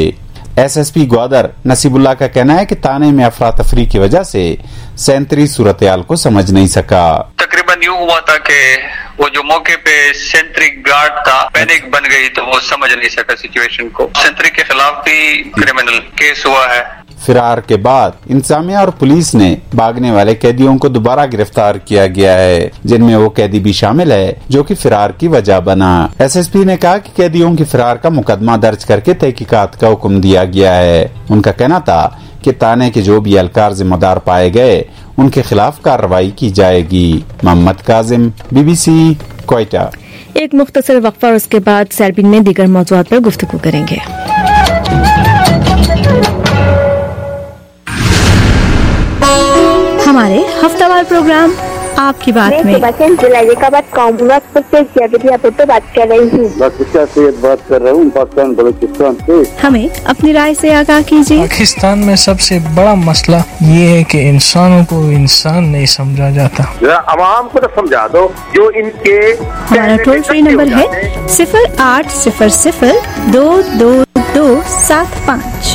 SSP ग्वादर नसीबुल्लाह का कहना है कि थाने में अफरा तफरी की वजह से सेंट्री सूरत-ए-हाल को समझ नहीं सका। तकरीबन यूँ हुआ था कि वो जो मौके पे सेंट्री गार्ड था पैनिक बन गई, तो वो समझ नहीं सका सिचुएशन को। सेंट्री के खिलाफ भी क्रिमिनल केस हुआ है। फिरार के बाद इंतजामिया और पुलिस ने भागने वाले कैदियों को दोबारा गिरफ्तार किया गया है, जिनमें वो कैदी भी शामिल है जो कि फिरार की वजह बना। SSP ने कहा कि कैदियों की फिरार का मुकदमा दर्ज करके तहकीकात का हुक्म दिया गया है। उनका कहना था कि थाने के जो भी एहलकार जिम्मेदार पाए गए उनके खिलाफ कार्रवाई की जाएगी। मोहम्मद काजिम, BBC, क्वेटा। एक मुख्तसर वक्फा और उसके बाद सरबीन में दीगर मौज़ूआत पर गुफ्तगू करेंगे। हमारे हफ्तावार प्रोग्राम आपकी बात में बात कर रही हूँ। बात कर रहा हूँ पाकिस्तान बलूचिस्तान से। हमें अपनी राय से आगाह कीजिए। पाकिस्तान में सबसे बड़ा मसला ये है कि इंसानों को इंसान नहीं समझा जाता। आवाम को तो समझा दो जो इनके। हमारा टोल फ्री नंबर है 0800-222-75।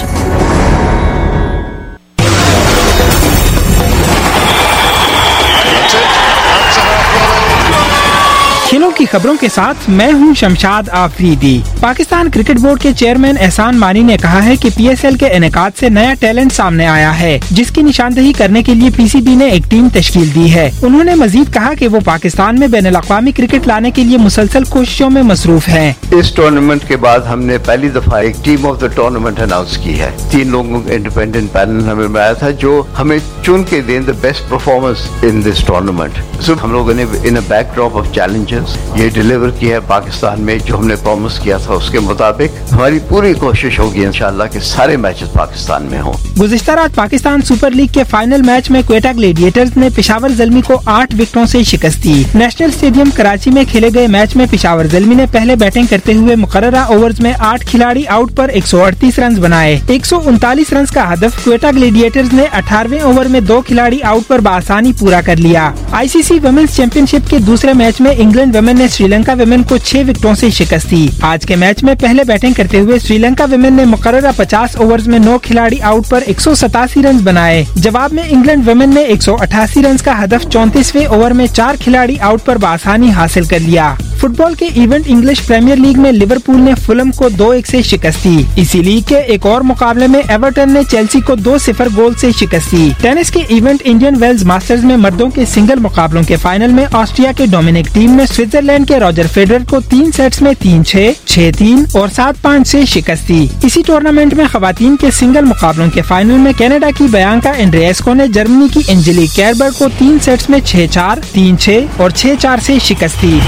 खेलों की खबरों के साथ मैं हूं शमशाद आफरीदी। पाकिस्तान क्रिकेट बोर्ड के चेयरमैन एहसान मानी ने कहा है कि PSL के इनेकाद से नया टैलेंट सामने आया है, जिसकी निशानदही करने के लिए PCB ने एक टीम तश्कील दी है। उन्होंने मजीद कहा कि वो पाकिस्तान में बैनुल-अक़वामी क्रिकेट लाने के लिए मुसलसल कोशिशों में मसरूफ हैं। इस टूर्नामेंट के बाद हमने पहली दफा एक team of the tournament announce की है। 3 लोगों का इंडिपेंडेंट पैनल हमें बनाया था जो हमें चुन के दें the best performance in this tournament. सिर्फ हम लोगों ने in a backdrop of challenges ये डिलीवर किया है पाकिस्तान में, जो हमने प्रॉमिस किया था उसके मुताबिक हमारी पूरी कोशिश होगी इंशाल्लाह कि सारे मैचेस पाकिस्तान में हों। गुज़िश्ता रात पाकिस्तान सुपर लीग के फाइनल मैच में क्वेटा ग्लेडिएटर्स ने पेशावर ज़ल्मी को 8 विकेटों से शिकस्त दी। नेशनल स्टेडियम कराची में खेले गए मैच में पेशावर ज़ल्मी ने पहले बैटिंग करते हुए मुकर्ररा ओवर्स में 8 खिलाड़ी आउट पर 138 रन बनाए। 139 रन का हदफ क्वेटा ग्लेडिएटर्स ने 18वें ओवर में 2 खिलाड़ी आउट पर बआसानी पूरा कर लिया। ICC वुमेन्स चैंपियनशिप के दूसरे मैच में इंग्लैंड वुमेन ने श्रीलंका वुमेन को 6 विकेटों से शिकस्त दी। आज के मैच में पहले बैटिंग करते हुए श्रीलंका वुमेन ने मुकर्ररा 50 ओवर्स में 9 खिलाड़ी आउट पर 187 रन बनाए। जवाब में इंग्लैंड वुमेन ने 188 रन का हदफ 34वें ओवर में 4 खिलाड़ी आउट पर बआसानी हासिल कर लिया। फुटबॉल के इवेंट इंग्लिश प्रीमियर लीग में लिवरपूल ने फुलम को 2-1 से शिकस्त दी। इसी लीग के एक और मुकाबले में एवर्टन ने चेल्सी को 2-0 गोल से शिकस्त दी। टेनिस के इवेंट इंडियन वेल्स मास्टर्स में मर्दों के सिंगल मुकाबलों के फाइनल में ऑस्ट्रिया के डोमिनिक टीम ने स्विट्जरलैंड के रॉजर फेडरर को 3 सेट्स में 3-6, 6-3 और 7-5 से शिकस्त दी। इसी टूर्नामेंट में खवातीन के सिंगल मुकाबलों के फाइनल में कनाडा की बियांका एंड्रेस्को ने जर्मनी की एंजेलिक केरबर को 3 सेट्स में 6-4, 3-6 और 6-4 से शिकस्त दी।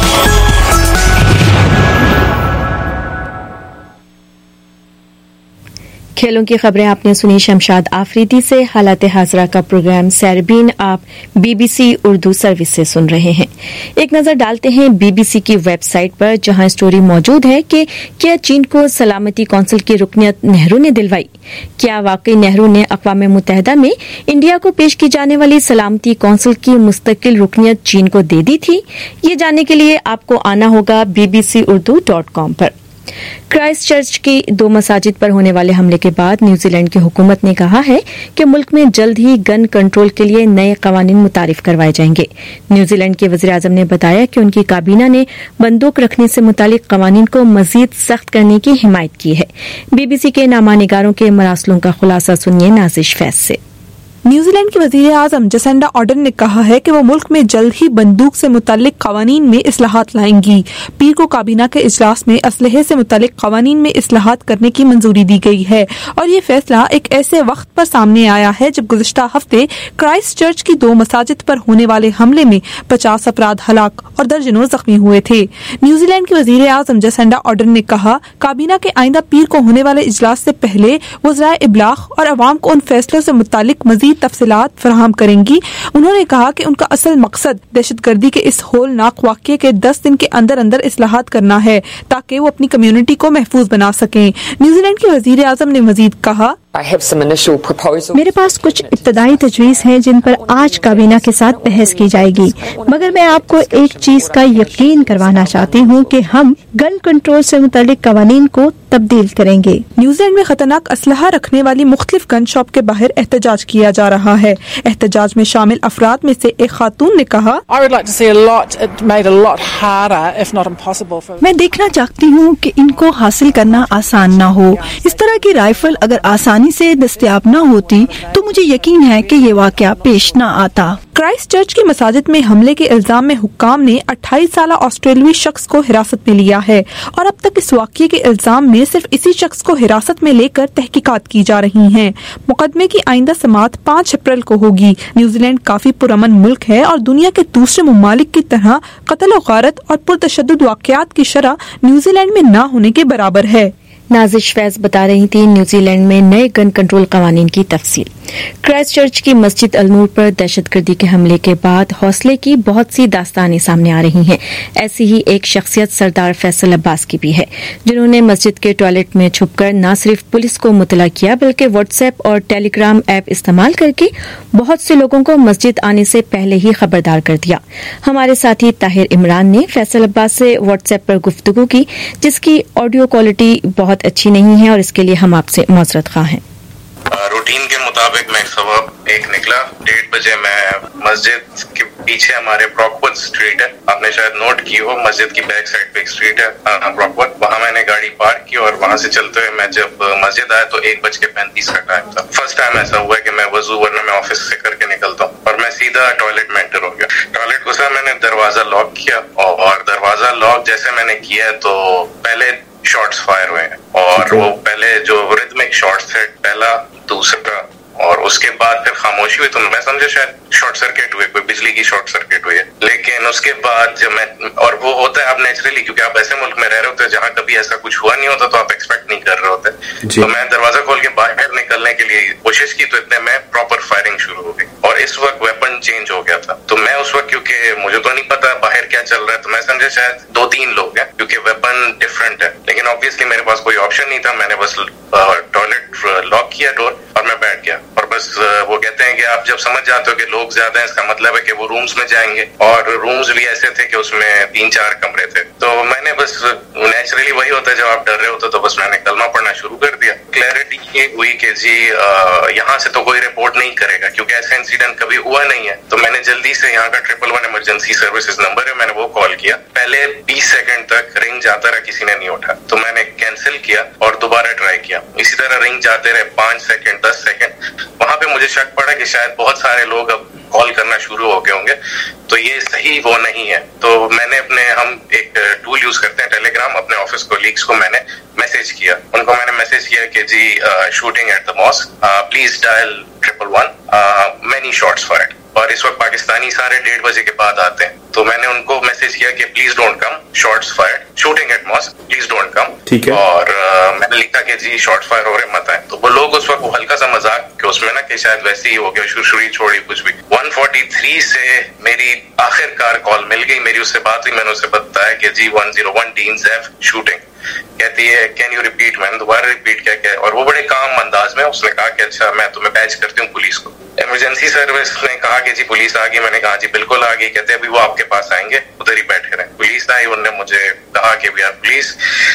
खेलों की खबरें आपने सुनी शमशाद आफरीदी से। हालात हाजरा का प्रोग्राम सरबीन आप BBC उर्दू सर्विस से सुन रहे हैं। एक नजर डालते हैं BBC की वेबसाइट पर, जहां स्टोरी मौजूद है कि क्या चीन को सलामती कौंसिल की रुकनियत नेहरू ने दिलवाई। क्या वाकई नेहरू ने अक़वाम मुत्तहिदा में इंडिया को पेश की जाने वाली सलामती कौंसिल की मुस्तकिल रुकनियत चीन को दे दी थी? ये जानने के लिए आपको आना होगा bbcurdu.com पर। क्राइस्ट चर्च की 2 मसाजिद पर होने वाले हमले के बाद न्यूजीलैंड की हुकूमत ने कहा है कि मुल्क में जल्द ही गन कंट्रोल के लिए नए कवानीन मुतारिफ करवाए जाएंगे। न्यूजीलैंड के वज़ीर-ए-आज़म ने बताया कि उनकी काबीना ने बंदूक रखने से मुतालिक कवानीन को मजीद सख्त करने की हिमायत की है। BBC के नामानिगारों के मरासलों का खुलासा सुनिए नाजिश फैज से। न्यूजीलैंड के वज़ीर-ए-आज़म जसिंडा आर्डर्न ने कहा है कि वो मुल्क में जल्द ही बंदूक से मुतालिक कवानीन में इस्लाहात लाएंगी। पीर को काबीना के इजलास में असलहे से मुतालिक कवानीन में इस्लाहात करने की मंजूरी दी गई है और ये फैसला एक ऐसे वक्त पर सामने आया है जब गुज़िश्ता हफ्ते क्राइस्ट चर्च की 2 मसाजिद पर होने वाले हमले में 50 अफराद हलाक और दर्जनों जख्मी हुए थे। न्यूजीलैंड के वज़ीर-ए-आज़म जसिंडा आर्डर्न ने कहा, काबीना के आइंदा पीर को होने वाले इजलास से पहले वज़राए इब्लाग और अवाम को उन फैसलों से मुतालिक मजीद तफसीलात फराहम करेंगी। उन्होंने कहा कि उनका असल मकसद दहशतगर्दी के इस होलनाक वाक़ये के 10 दिन के अंदर अंदर इस्लाहात करना है ताकि वो अपनी कम्युनिटी को महफूज बना सकें। न्यूजीलैंड के वज़ीर-ए-आज़म ने मजीद कहा, मेरे पास कुछ इब्तदाई तजवीज़ हैं जिन पर आज काबीना के साथ बहस की जाएगी, मगर मैं आपको एक चीज का यकीन करवाना चाहती हूँ कि हम गन कंट्रोल से मुतालिक कवानीन को तब्दील करेंगे। न्यूजीलैंड में खतरनाक असलहा रखने वाली मुख्तलिफ गन शॉप के बाहर एहतजाज किया जा रहा है। एहतजाज में शामिल अफराद में से एक खातून ने कहा, मैं देखना चाहती हूँ कि इनको हासिल करना आसान न हो। इस तरह की राइफल अगर आसानी आसानी से दस्तयाब न होती तो मुझे यकीन है कि ये वाकया पेश न आता। क्राइस्ट चर्च की मसाजिद में हमले के इल्जाम में हुक्काम ने 28 साल ऑस्ट्रेलियाई शख्स को हिरासत में लिया है और अब तक इस वाकये के इल्जाम में सिर्फ इसी शख्स को हिरासत में लेकर तहकीकात की जा रही हैं। मुकदमे की आइंदा समाअत 5 अप्रैल को होगी। न्यूजीलैंड काफी पुरअमन मुल्क है और दुनिया के दूसरे ममालिक की तरह कत्ल और गारत और पुरतशद्दुद वाकयात की शरह न्यूजीलैंड में न होने के बराबर है। नाजिश फैज बता रही थी न्यूजीलैंड में नए गन कंट्रोल कवानीन की तफसील। क्राइस्ट चर्च की मस्जिद अलनूर पर दहशतगर्दी के हमले के बाद हौसले की बहुत सी दास्तानें सामने आ रही हैं। ऐसी ही एक शख्सियत सरदार फैसल अब्बास की भी है, जिन्होंने मस्जिद के टॉयलेट में छुपकर न सिर्फ पुलिस को मुतला किया बल्कि व्हाट्सएप और टेलीग्राम ऐप इस्तेमाल करके बहुत से लोगों को मस्जिद आने से पहले ही खबरदार कर दिया। हमारे साथी ताहिर इमरान ने फैसल अब्बास से व्हाट्सएप पर गुफ्तगू की, जिसकी ऑडियो क्वालिटी बहुत अच्छी नहीं है और इसके लिए हम आपसे माजरत खा हैं। रूटीन के मुताबिक मैं सुबह एक निकला 1:30 बजे। मैं मस्जिद के पीछे हमारे ब्रॉकवुड स्ट्रीट है, आपने शायद नोट की हो, मस्जिद की बैक साइड पे एक स्ट्रीट है ब्रॉकवुड, वहां मैंने गाड़ी पार्क की और वहां से चलते हुए मैं जब मस्जिद आया तो 1:35 का टाइम था। फर्स्ट टाइम ऐसा हुआ कि मैं वजू वरना मैं ऑफिस से करके निकलता हूँ और मैं सीधा टॉयलेट में एंटर हो गया। टॉयलेट घुसा, मैंने दरवाजा लॉक किया और दरवाजा लॉक जैसे मैंने किया तो पहले शॉट्स फायर हुए और वो पहले जो रिदमिक शॉट्स थे, पहला दूसरा और उसके बाद फिर खामोशी हुई तो मैं समझा शायद शॉर्ट सर्किट हुए, कोई बिजली की शॉर्ट सर्किट हुई है। लेकिन उसके बाद जब मैं, और वो होता है आप नेचुरली, क्योंकि आप ऐसे मुल्क में रह रहे होते हैं जहाँ कभी ऐसा कुछ हुआ नहीं होता तो आप एक्सपेक्ट नहीं कर रहे होते। तो मैं दरवाजा खोल के बाहर निकलने के लिए कोशिश की तो इतने में प्रॉपर फायरिंग शुरू हो गई और इस वक्त वेपन चेंज हो गया था। तो मैं उस वक्त, क्योंकि मुझे तो नहीं पता बाहर क्या चल रहा है, तो मैं समझा शायद 2-3 लोग हैं क्योंकि वेपन डिफरेंट है। लेकिन ऑब्वियसली मेरे पास कोई ऑप्शन नहीं था, मैंने बस टॉयलेट लॉक किया डोर और मैं बैठ गया। और बस वो कहते हैं कि आप जब समझ जाते हो कि लोग ज्यादा हैं, इसका मतलब है कि वो रूम्स में जाएंगे और रूम्स भी ऐसे थे कि उसमें 3-4 कमरे थे। तो मैंने बस, नेचुरली वही होता है जब आप डर रहे होते तो बस मैंने कलमा पढ़ना शुरू कर दिया। क्लैरिटी ये हुई कि जी यहाँ से तो कोई रिपोर्ट नहीं करेगा क्योंकि ऐसा इंसिडेंट कभी हुआ नहीं है। तो मैंने जल्दी से यहाँ का 111 इमरजेंसी सर्विसेज नंबर है, मैंने वो कॉल किया। पहले 20 सेकंड तक रिंग जाता रहा, किसी ने नहीं उठा, तो मैंने कैंसिल किया और दोबारा ट्राई किया। इसी तरह रिंग जाते रहे 5 सेकंड 10 सेकंड। वहां पे मुझे शक पड़ा कि शायद बहुत सारे लोग अब कॉल करना शुरू हो गए होंगे, तो ये सही वो नहीं है। तो मैंने हम एक टूल यूज करते हैं टेलीग्राम, अपने ऑफिस कोलीग्स को मैंने मैसेज किया, उनको मैंने मैसेज किया कि जी shooting at the mosque, please dial 111, many shots fired. और इस वक्त पाकिस्तानी सारे 1:30 बजे के बाद आते हैं, तो मैंने उनको मैसेज किया कि please don't come, shots fired, shooting at mosque, please don't come. ठीक है। और मैंने लिखा कि जी शॉट्स फायर हो रहे, मत आए। तो वो लोग उस वक्त हल्का सा मजाक कि उसमें ना कि शायद वैसे ही हो गया, शुरशुरी छोड़ी कुछ भी। 143 से मेरी आखिरकार कॉल मिल गई, मेरी उससे बात हुई, मैंने उससे बताया कि जी 101 टीन ज़ैफ शूटिंग। कहती है कैन यू रिपीट, मैंने दोबारा रिपीट किया और वो बड़े काम अंदाज में उसने कहा कि अच्छा मैं तुम्हें बैच करती हूँ पुलिस को। इमरजेंसी सर्विस ने कहा कि जी पुलिस आ गई, मैंने कहा जी बिल्कुल आ गई। कहते अभी वो आपके पास आएंगे, उधर ही बैठे रहे। पुलिस आई, उन्होंने मुझे कहा कि we are police,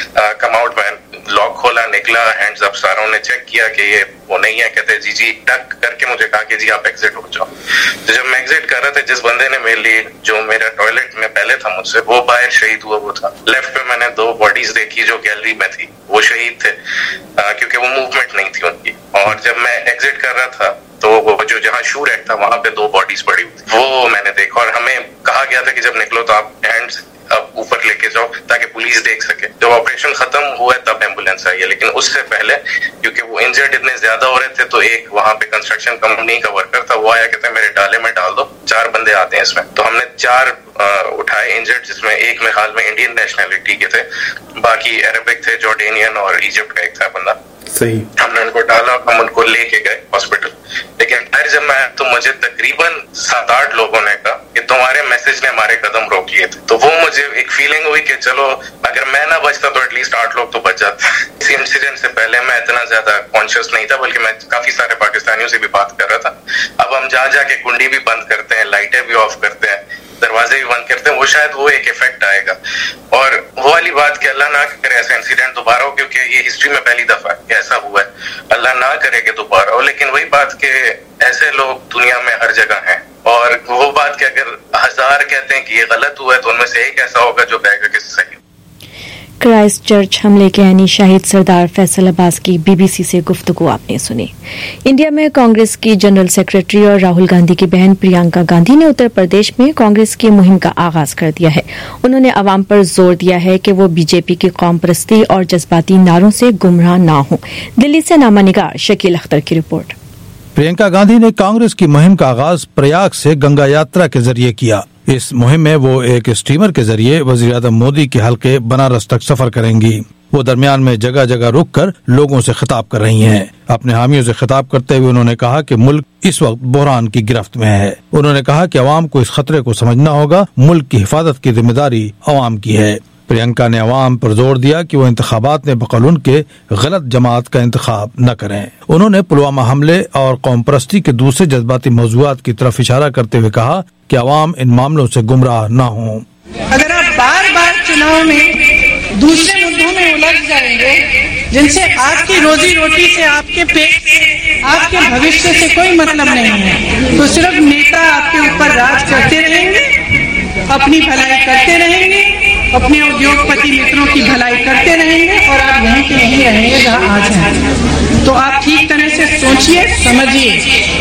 come out. मैन लॉक खोला, निकला, हैंड्स अप, सारा उन्होंने चेक किया कि ये वो नहीं है। कहते जी टक करके मुझे कहा कि जी आप एग्जिट हो जाओ। तो जब मैं एग्जिट कर रहा था, जिस बंदे ने मेरे लिए, जो मेरा टॉयलेट में पहले था मुझसे, वो बाहर शहीद हुआ वो था। लेफ्ट पे मैंने 2 बॉडीज देखी जो गैलरी में थी, वो शहीद थे क्योंकि वो मूवमेंट नहीं थी उनकी। और जब मैं एग्जिट कर रहा था तो वो जो जहाँ शू रैक था वहां पे 2 बॉडीज पड़ी हुई थी, वो मैंने देखा। और हमें कहा गया था कि जब निकलो तो आप हैंड्स अब ऊपर लेके जाओ ताकि पुलिस देख सके। जब ऑपरेशन खत्म हुआ तब एम्बुलेंस आई है, लेकिन उससे पहले क्योंकि वो इंजर्ड इतने ज्यादा हो रहे थे, तो एक वहां पे कंस्ट्रक्शन कंपनी का वर्कर था, वो आया, कहते हैं मेरे डाले में डाल दो, 4 बंदे आते हैं इसमें। तो हमने 4 उठाए इंजर्ड, जिसमें एक में हाल में इंडियन नेशनलिटी के थे, बाकी अरबिक थे, जॉर्डेनियन और इजिप्ट का एक था बंदा। सही। हमने उनको डाला, हम उनको लेके गए हॉस्पिटल। लेकिन फिर जब मैं, तो मुझे तकरीबन 7-8 लोगों ने कहा कि तुम्हारे मैसेज ने हमारे कदम रोक लिए थे। तो वो मुझे एक फीलिंग हुई कि चलो अगर मैं ना बचता तो एटलीस्ट 8 लोग तो बच जाते। इस इंसिडेंट से पहले मैं इतना ज्यादा कॉन्शियस नहीं था, बल्कि मैं काफी सारे पाकिस्तानियों से भी बात कर रहा था। अब हम जा जाके कुंडी भी बंद करते हैं, लाइटें भी ऑफ करते हैं, दरवाजे भी बंद करते हैं, वो शायद वो एक इफेक्ट आएगा। और वो वाली बात कि अल्लाह ना करे ऐसा इंसिडेंट दोबारा हो, क्योंकि ये हिस्ट्री में पहली दफा है ऐसा हुआ है, अल्लाह ना करे कि दोबारा हो। लेकिन वही बात कि ऐसे लोग दुनिया में हर जगह हैं, और वो बात कि अगर 1000 कहते हैं कि ये गलत हुआ है तो उनमें से एक ऐसा होगा जो कहेगा कि सही। क्राइस्ट चर्च हमले के यानी शहीद सरदार फैसल अब्बास की बीबीसी से गुफ्तगू आपने सुनी। इंडिया में कांग्रेस की जनरल सेक्रेटरी और राहुल गांधी की बहन प्रियंका गांधी ने उत्तर प्रदेश में कांग्रेस की मुहिम का आगाज कर दिया है। उन्होंने अवाम पर जोर दिया है कि वो बीजेपी की कौम परस्ती और जज्बाती नारों से गुमराह न हो। दिल्ली से नामा निगार शकील अख्तर की रिपोर्ट। प्रियंका गांधी ने कांग्रेस की मुहिम का आगाज प्रयाग से गंगा यात्रा के जरिए किया। इस मुहिम में वो एक स्टीमर के जरिए वज़ीर-ए-आज़म मोदी के हल्के बनारस तक सफर करेंगी। वो दरमियान में जगह जगह रुककर लोगों से खिताब कर रही हैं। अपने हामियों से खिताब करते हुए उन्होंने कहा कि मुल्क इस वक्त बहरान की गिरफ्त में है। उन्होंने कहा कि अवाम को इस खतरे को समझना होगा। मुल्क की हिफाजत की जिम्मेदारी अवाम की है। प्रियंका ने अवाम पर जोर दिया कि वो इंतखाबात में बकौल उनके गलत जमात का इंतखाब न करें। उन्होंने पुलवामा हमले और कौम परस्ती के दूसरे जज्बाती मौजूआत की तरफ इशारा करते हुए कहा कि अवाम इन मामलों से गुमराह न हों। अगर आप बार बार चुनाव में दूसरे मुद्दों में उलझ जाएंगे जिनसे आपकी रोजी रोटी से, आपके पेट से, आपके भविष्य से कोई मतलब नहीं है, तो सिर्फ नेता आपके ऊपर राज करते रहेंगे, अपनी भलाई करते रहेंगे, अपने उद्योगपति मित्रों की भलाई करते रहेंगे और आप यहीं के यहीं रहेंगे जहाँ आज हैं। तो आप ठीक तरह से सोचिए, समझिए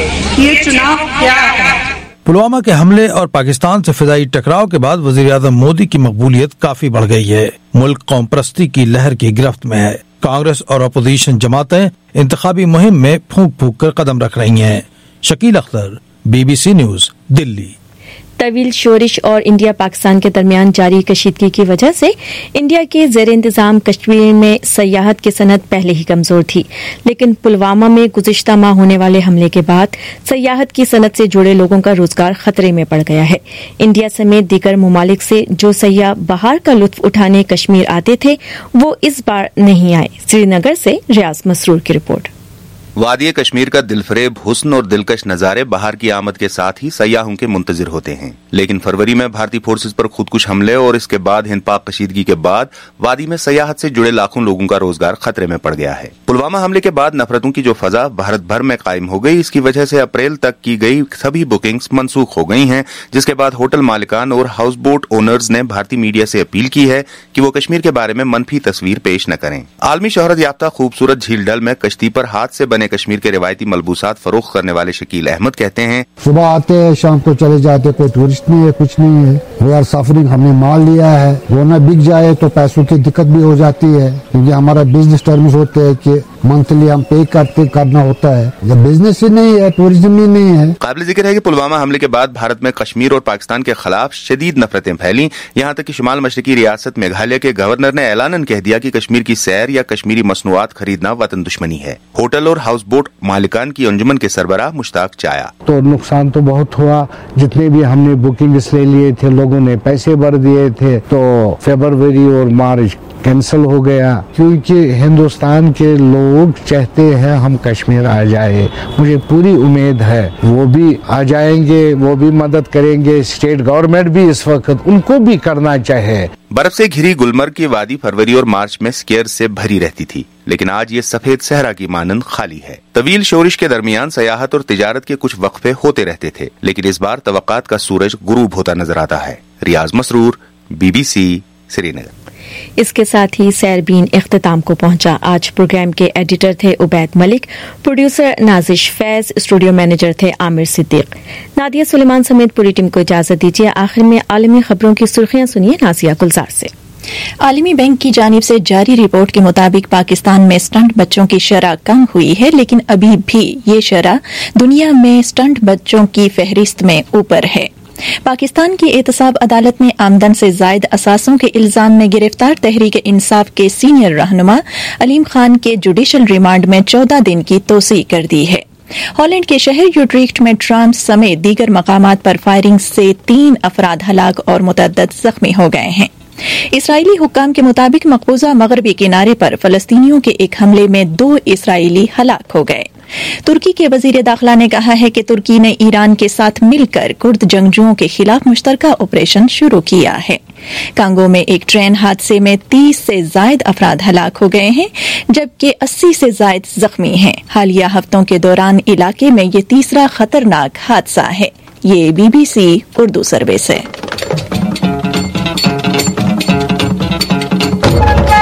ये चुनाव क्या है। पुलवामा के हमले और पाकिस्तान से फिजाई टकराव के बाद वज़ीर-ए-आज़म मोदी की मकबूलियत काफी बढ़ गई है। मुल्क कौम परस्ती की लहर की गिरफ्त में है। कांग्रेस और अपोजिशन जमातें इंतखाबी मुहिम में फूंक फूंक कर कदम रख रही हैं। Shakeel Akhtar, BBC news, Delhi. तवील शोरिश और इंडिया पाकिस्तान के दरमियान जारी कशीदगी की वजह से इंडिया के जेर इंतजाम कश्मीर में सयाहत की सनत पहले ही कमजोर थी, लेकिन पुलवामा में गुज़िश्ता माह होने वाले हमले के बाद सयाहत की सनत से जुड़े लोगों का रोजगार खतरे में पड़ गया है। इंडिया समेत दीगर ममालिक से जो सयाह बाहर का लुत्फ उठाने कश्मीर आते थे वो इस बार नहीं आए। श्रीनगर से रियाज मसरूर की रिपोर्ट। वादिय कश्मीर का दिलफरेब हुस्न और दिलकश नजारे बाहर की आमद के साथ ही सयाहों के मुंतजिर होते हैं, लेकिन फरवरी में भारतीय फोर्सेज पर खुदकुश हमले और इसके बाद हिंद पाक कशीदगी के बाद वादी में सयाहत से जुड़े लाखों लोगों का रोजगार खतरे में पड़ गया है। पुलवामा हमले के बाद नफरतों की जो फजा भारत भर में कायम हो गई, इसकी वजह से अप्रैल तक की गई सभी बुकिंग्स मनसूख हो गई हैं, जिसके बाद होटल मालिकान और हाउस बोट ओनर्स ने भारतीय मीडिया से अपील की है कि वो कश्मीर के बारे में मनफी तस्वीर पेश न करें। आलमी शोहरत याफ्ता खूबसूरत झील डल में कश्ती पर हाथ से बने कश्मीर के रिवायती मलबूसात फरोख्त करने वाले शकील अहमद कहते हैं, सुबह आते हैं शाम को चले जाते, कोई टूरिस्ट नहीं है, कुछ नहीं है। We are suffering. हमने माल लिया है, वो न बिक जाए तो पैसों की दिक्कत भी हो जाती है, क्योंकि हमारा बिजनेस टर्म्स होते हैं कि मंथली हम पे करना होता है। जब बिजनेस ही नहीं है, टूरिज्म ही नहीं है। काबिल जिक्र है कि पुलवामा हमले के बाद भारत में कश्मीर और पाकिस्तान के खिलाफ शदीद नफरतें फैली। यहाँ तक कि शुमाल मशरकी रियासत मेघालय के गवर्नर ने ऐलानन कह दिया कि कश्मीर की सैर या कश्मीरी मसनूआत खरीदना वतन दुश्मनी है। होटल और हाउस बोट मालिकान की अंजुमन के सरबराह मुश्ताक चाया, तो नुकसान तो बहुत हुआ। जितने भी हमने बुकिंग्स ले लिए थे, लोगों ने पैसे भर दिए थे, तो फरवरी और मार्च कैंसिल हो गया, क्योंकि हिंदुस्तान के लोग चाहते हैं हम कश्मीर आ जाए। मुझे पूरी उम्मीद है वो भी आ जाएंगे, वो भी मदद करेंगे। स्टेट गवर्नमेंट भी इस वक्त उनको भी करना चाहे। बर्फ से घिरी गुलमर्ग की वादी फरवरी और मार्च में स्केयर से भरी रहती थी, लेकिन आज ये सफेद सहरा की मानंद खाली है। तवील शोरिश के दरमियान सयाहत और तिजारत के कुछ वक्फे होते रहते थे, लेकिन इस बार तवक्कात का सूरज गुरूब होता नजर आता है। रियाज मसरूर, BBC, श्रीनगर। इसके साथ ही सैरबीन इख्तिताम को पहुंचा। आज प्रोग्राम के एडिटर थे Ubaid Malik, producer Nazish Faiz, studio manager थे आमिर सिद्दीक। नादिया सुलेमान समेत पूरी टीम को इजाजत दीजिए। आखिर में आलमी खबरों की सुर्खियां सुनिए नाजिया गुलजार से। आलमी बैंक की जानिब से जारी रिपोर्ट के मुताबिक पाकिस्तान में स्टंट बच्चों की शरह कम हुई है, लेकिन अभी भी ये शरह दुनिया में स्टंट बच्चों की फहरिस्त में ऊपर है। पाकिस्तान की एहतसाब अदालत ने आमदन से जायद असासों के इल्जाम में गिरफ्तार तहरीक इंसाफ के सीनियर रहनुमा अलीम खान के जुडिशल रिमांड में 14 दिन की तोसी कर दी है। हॉलैंड के शहर यूट्रिक्ट में ट्रांस समेत दीगर मकामात पर फायरिंग से 3 अफराद हलाक और मुतअद्दिद जख्मी हो गए हैं। इसराइली हुक्काम के मुताबिक मकबूजा मगरबी किनारे पर फलस्तीनियों के एक हमले में 2 इसराइली हलाक हो गए। तुर्की के वजीर दाखिला ने कहा है कि तुर्की ने ईरान के साथ मिलकर कुर्द जंगजुओं के खिलाफ मुश्तरका ऑपरेशन शुरू किया है। कांगो में एक ट्रेन हादसे में 30 से जायद अफराद हलाक हो गए हैं, जबकि 80 से जायद जख्मी हैं। हालिया हफ्तों के दौरान इलाके में ये तीसरा खतरनाक हादसा है। ये BBC उर्दू सर्विस है।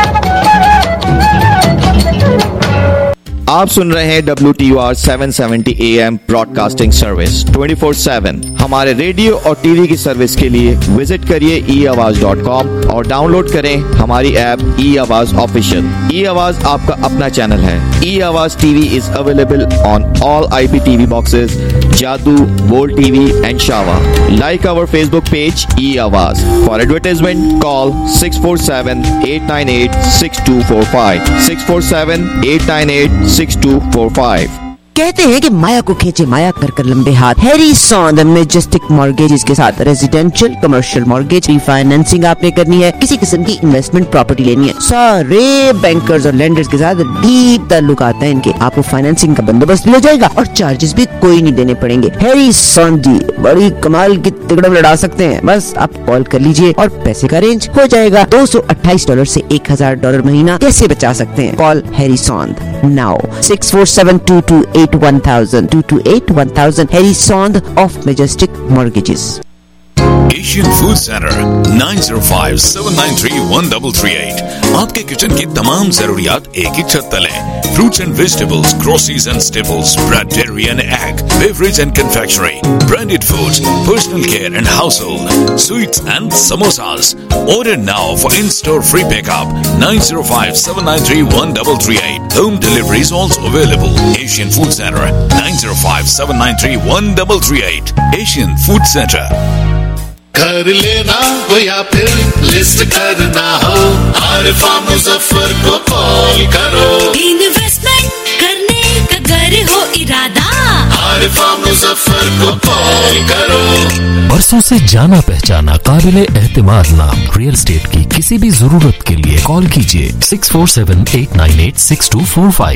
आप सुन रहे हैं WTOR 770 AM ब्रॉडकास्टिंग सर्विस 24/7। हमारे रेडियो और टीवी की सर्विस के लिए विजिट करिए eAwaaz.com और डाउनलोड करें हमारी ऐप eAwaaz ऑफिशियल। eAwaaz आपका अपना चैनल है। eAwaaz TV is available on all IPTV boxes, Jadoo, Volt TV and Shava. Like our Facebook page eAwaaz. For advertisement, call 647-898-6245. 647-898-6245. कहते हैं कि माया को खींचे माया कर कर लंबे हाथ। हैरी सौंद मैजेस्टिक मॉर्गेजेस के साथ रेजिडेंशियल कमर्शियल मॉर्गेज रिफाइनेंसिंग आपने करनी है, किसी किस्म की इन्वेस्टमेंट प्रॉपर्टी लेनी है, सारे बैंकर्स और लेंडर्स के साथ डीप ताल्लुक आता है इनके। आपको फाइनेंसिंग का बंदोबस्त भी हो जाएगा और चार्जेस भी कोई नहीं देने पड़ेंगे। हैरी सौंद जी बड़ी कमाल की तिकड़म लड़ा सकते हैं। बस आप कॉल कर लीजिए और पैसे का अरेंज हो जाएगा। $228 से $1000 महीना कैसे बचा सकते हैं? Call Harry Sond now 647-228-1000 Harry Sond of Majestic Mortgages. Asian Food Center 9057931338। आपके किचन की तमाम जरूरियात एक ही छत तले। Fruits and vegetables, groceries and staples, bread, dairy and egg, beverage and confectionery, branded foods, personal care and household, sweets and samosas. Order now for in-store free pickup 9057931338. Home delivery is also available. Asian Food Center 9057931338. Asian Food Center. घर लेना हो या फिर list करना हो, आरिफा मुजफ्फर को call करो। Investment करने का घर हो इरादा, आरिफा मुजफ्फर को कॉल करो। बरसों से जाना पहचाना काबिले एहतिमाद नाम रियल एस्टेट की किसी भी जरूरत के लिए कॉल कीजिए 647-898-6245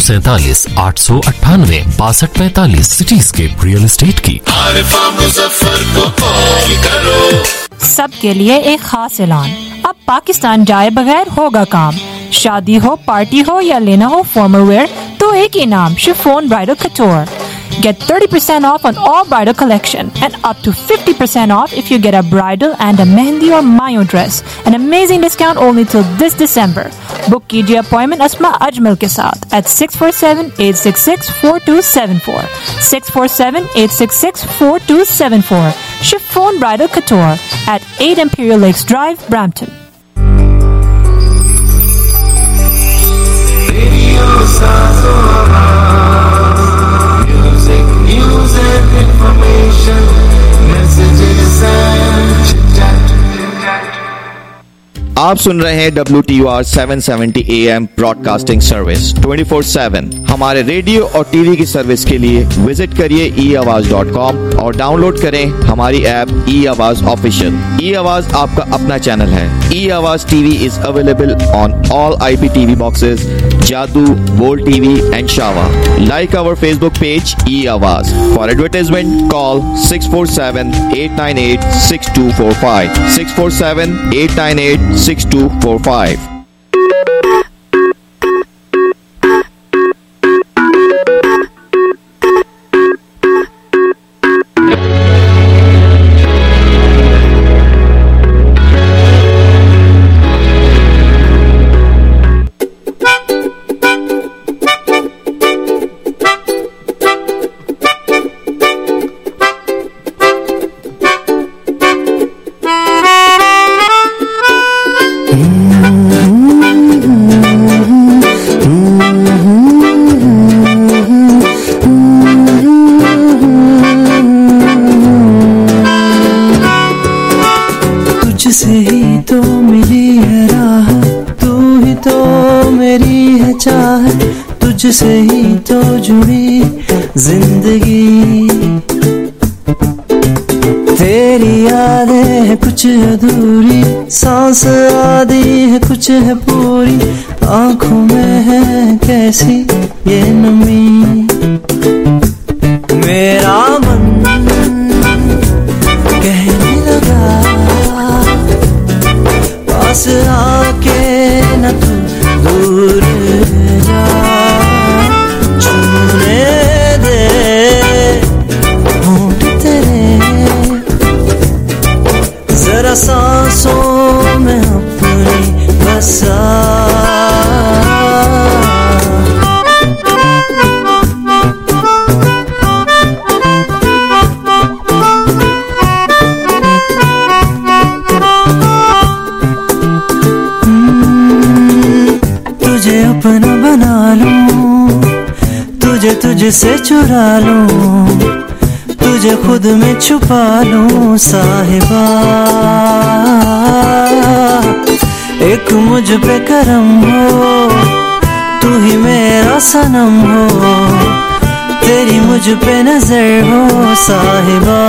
647-898-6245 सिटीस्केप रियल एस्टेट की। आरिफा मुजफ्फर को कॉल करो। सबके लिए एक खास ऐलान, अब पाकिस्तान जाए बगैर होगा काम। शादी हो, पार्टी हो या लेना हो फॉर्मल वेयर, तो एक ही नाम, chiffon bridal couture. Get 30% off on all bridal collection and up to 50% off if you get a bridal and a mehndi or mayo dress. An amazing discount only till this December. Book कीजिए appointment Asma Ajmal के साथ at 647-866-4274 647-866-4274 Chiffon Bridal Couture at 8 Imperial Lakes Drive, Brampton. Information, messages and chit-chat. आप सुन रहे हैं WTOR 770 AM broadcasting service 24/7। हमारे radio और TV की service के लिए विजिट करिए eAwaaz.com और डाउनलोड करें हमारी ऐप eAwaaz ऑफिशियल। eAwaaz आपका अपना चैनल है। eAwaaz TV is available on all IPTV boxes, Jadoo, Volt TV and Shava. Like our Facebook page eAwaaz. For advertisement, call 647-898-6245 647-898-6245. तुझसे ही तो मिली है राह, तू ही तो मेरी है चाहत, तुझसे ही तो जुड़ी जिंदगी। तेरी यादें है कुछ अधूरी, सांस आधी है कुछ है पूरी, आंखों में है कैसी ये नमी। मेरा मन कहने लगा पास आके न तू दूर जा, छूने दे होंठ तेरे जरा सांसों में अपनी बसा। तुझे तुझसे चुरा लूं, तुझे खुद में छुपा लूं साहिबा, एक मुझ पे करम हो, तू ही मेरा सनम हो, तेरी मुझ पे नजर हो साहिबा।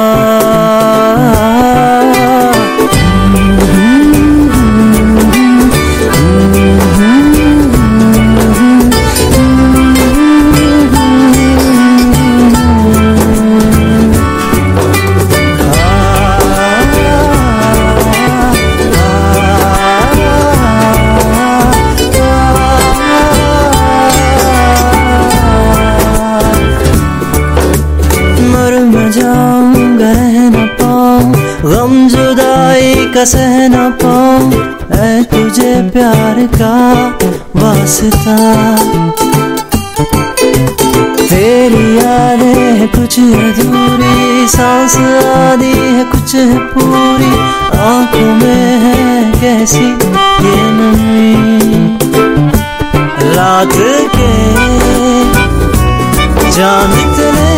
जाऊंगा रह न पाऊं, गम जुदाई का सह न पाऊं, ऐ तुझे प्यार का वास्ता। तेरी यादें है कुछ अधूरी, सांस आधी है कुछ है पूरी, आंखों में है कैसी ये नमी, रात के चांद तले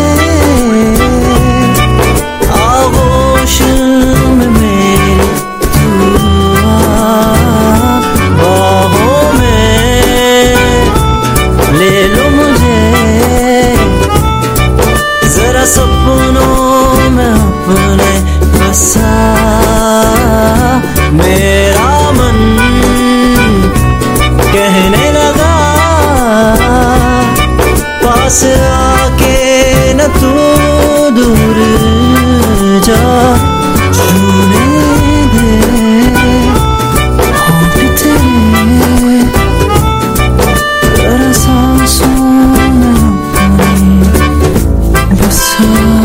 आगोश में मेरी तू आ, बाहों में ले लो मुझे, जरा सपनों में अपने बसा, मेरा मन कहने लगा पास आके न तू दूर जा, छूने दे होंठ तेरे, तेरा सांसों में अपनी बसा।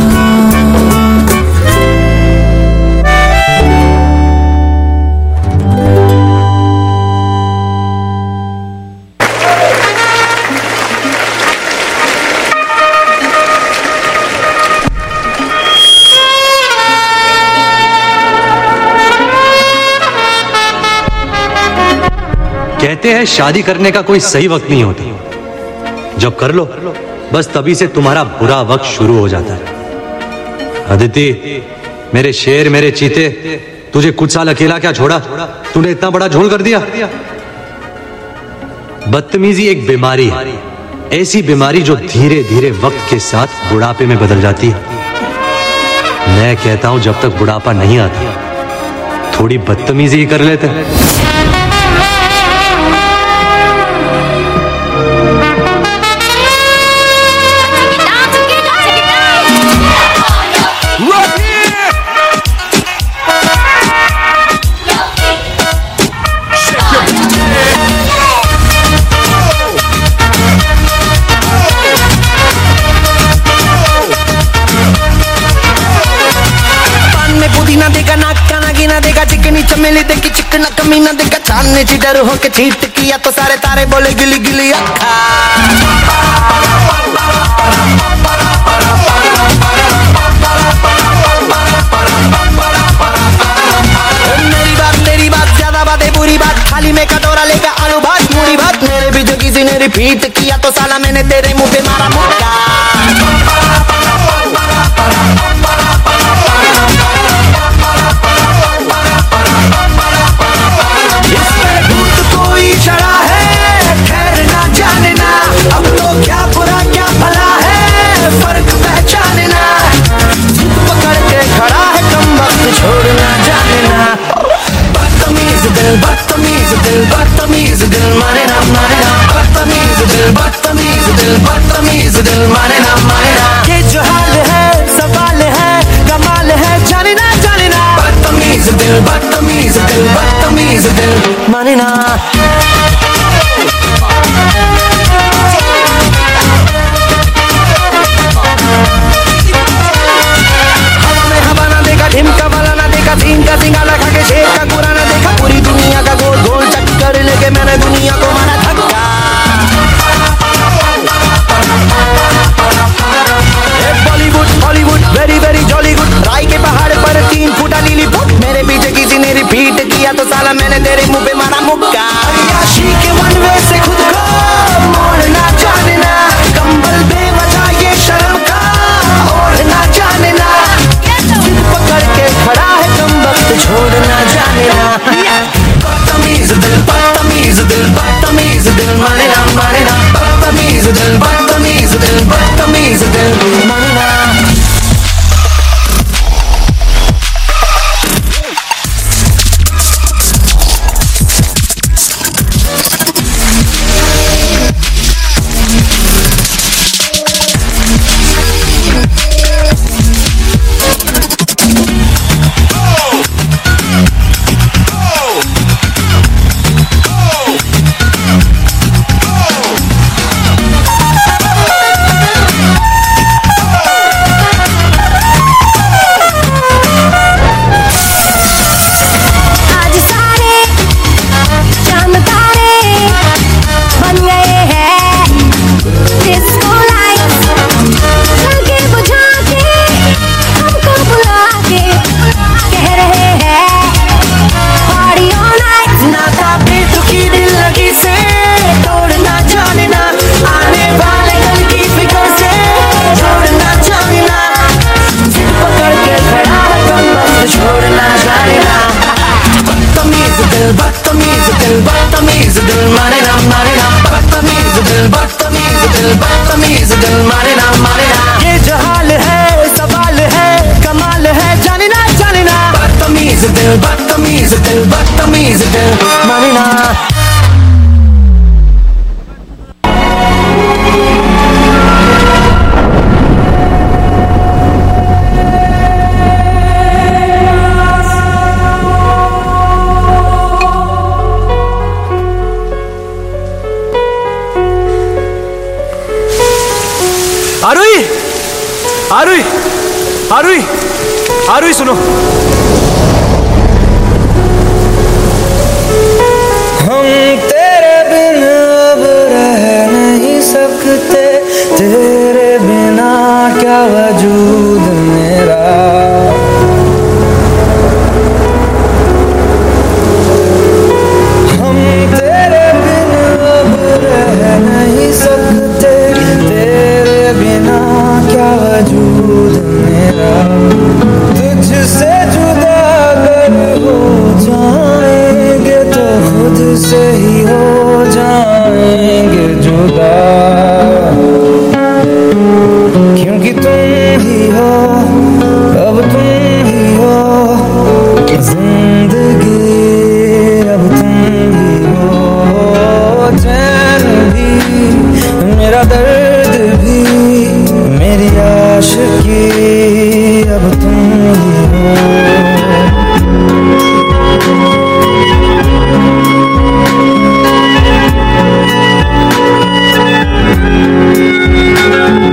कहते हैं शादी करने का कोई सही वक्त नहीं होता, जब कर लो बस तभी से तुम्हारा बुरा वक्त शुरू हो जाता है। अदिति, मेरे शेर, मेरे चीते, तुझे कुछ साल अकेला क्या छोड़ा, तूने इतना बड़ा झोल कर दिया। बदतमीजी एक बीमारी है, ऐसी बीमारी जो धीरे धीरे वक्त के साथ बुढ़ापे में बदल जाती है। मैं कहता हूं जब तक बुढ़ापा नहीं आता थोड़ी बदतमीजी ही कर लेते हैं। चमेली देखी चिकना कमीना देखा, चांदने चिटर होके चीट किया तो सारे तारे बोले गिली गिली अक्खा। मेरी बात ज्यादा बातें बुरी बात, थाली में कटोरा लेकर आलू भात मूरी भात, मेरे भी जो किसी ने रिपीट किया तो साला मैंने तेरे मुंह पे मारा मुक्का। चढ़ा है ठहरना जानना, अब तो क्या बुरा क्या भला है फर्क पहचानना, पकड़ के खड़ा है कम वक्त छोड़ना जानना। बदतमीज दिल बदतमीज दिल बदतमीज दिल माने ना बदतमीज दिल बदतमीज दिल बदतमीज दिल माने बदतमीज दिल माने ना माने ना, ये जो हाल है सवाल है कमाल है, जाने ना बदतमीज दिल बदतमीज दिल बदतमीज दिल माने ना। आरुई आरुई आरुई आरुई सुनो, हम तेरे बिन अब रह नहीं सकते, तेरे बिना क्या वजूद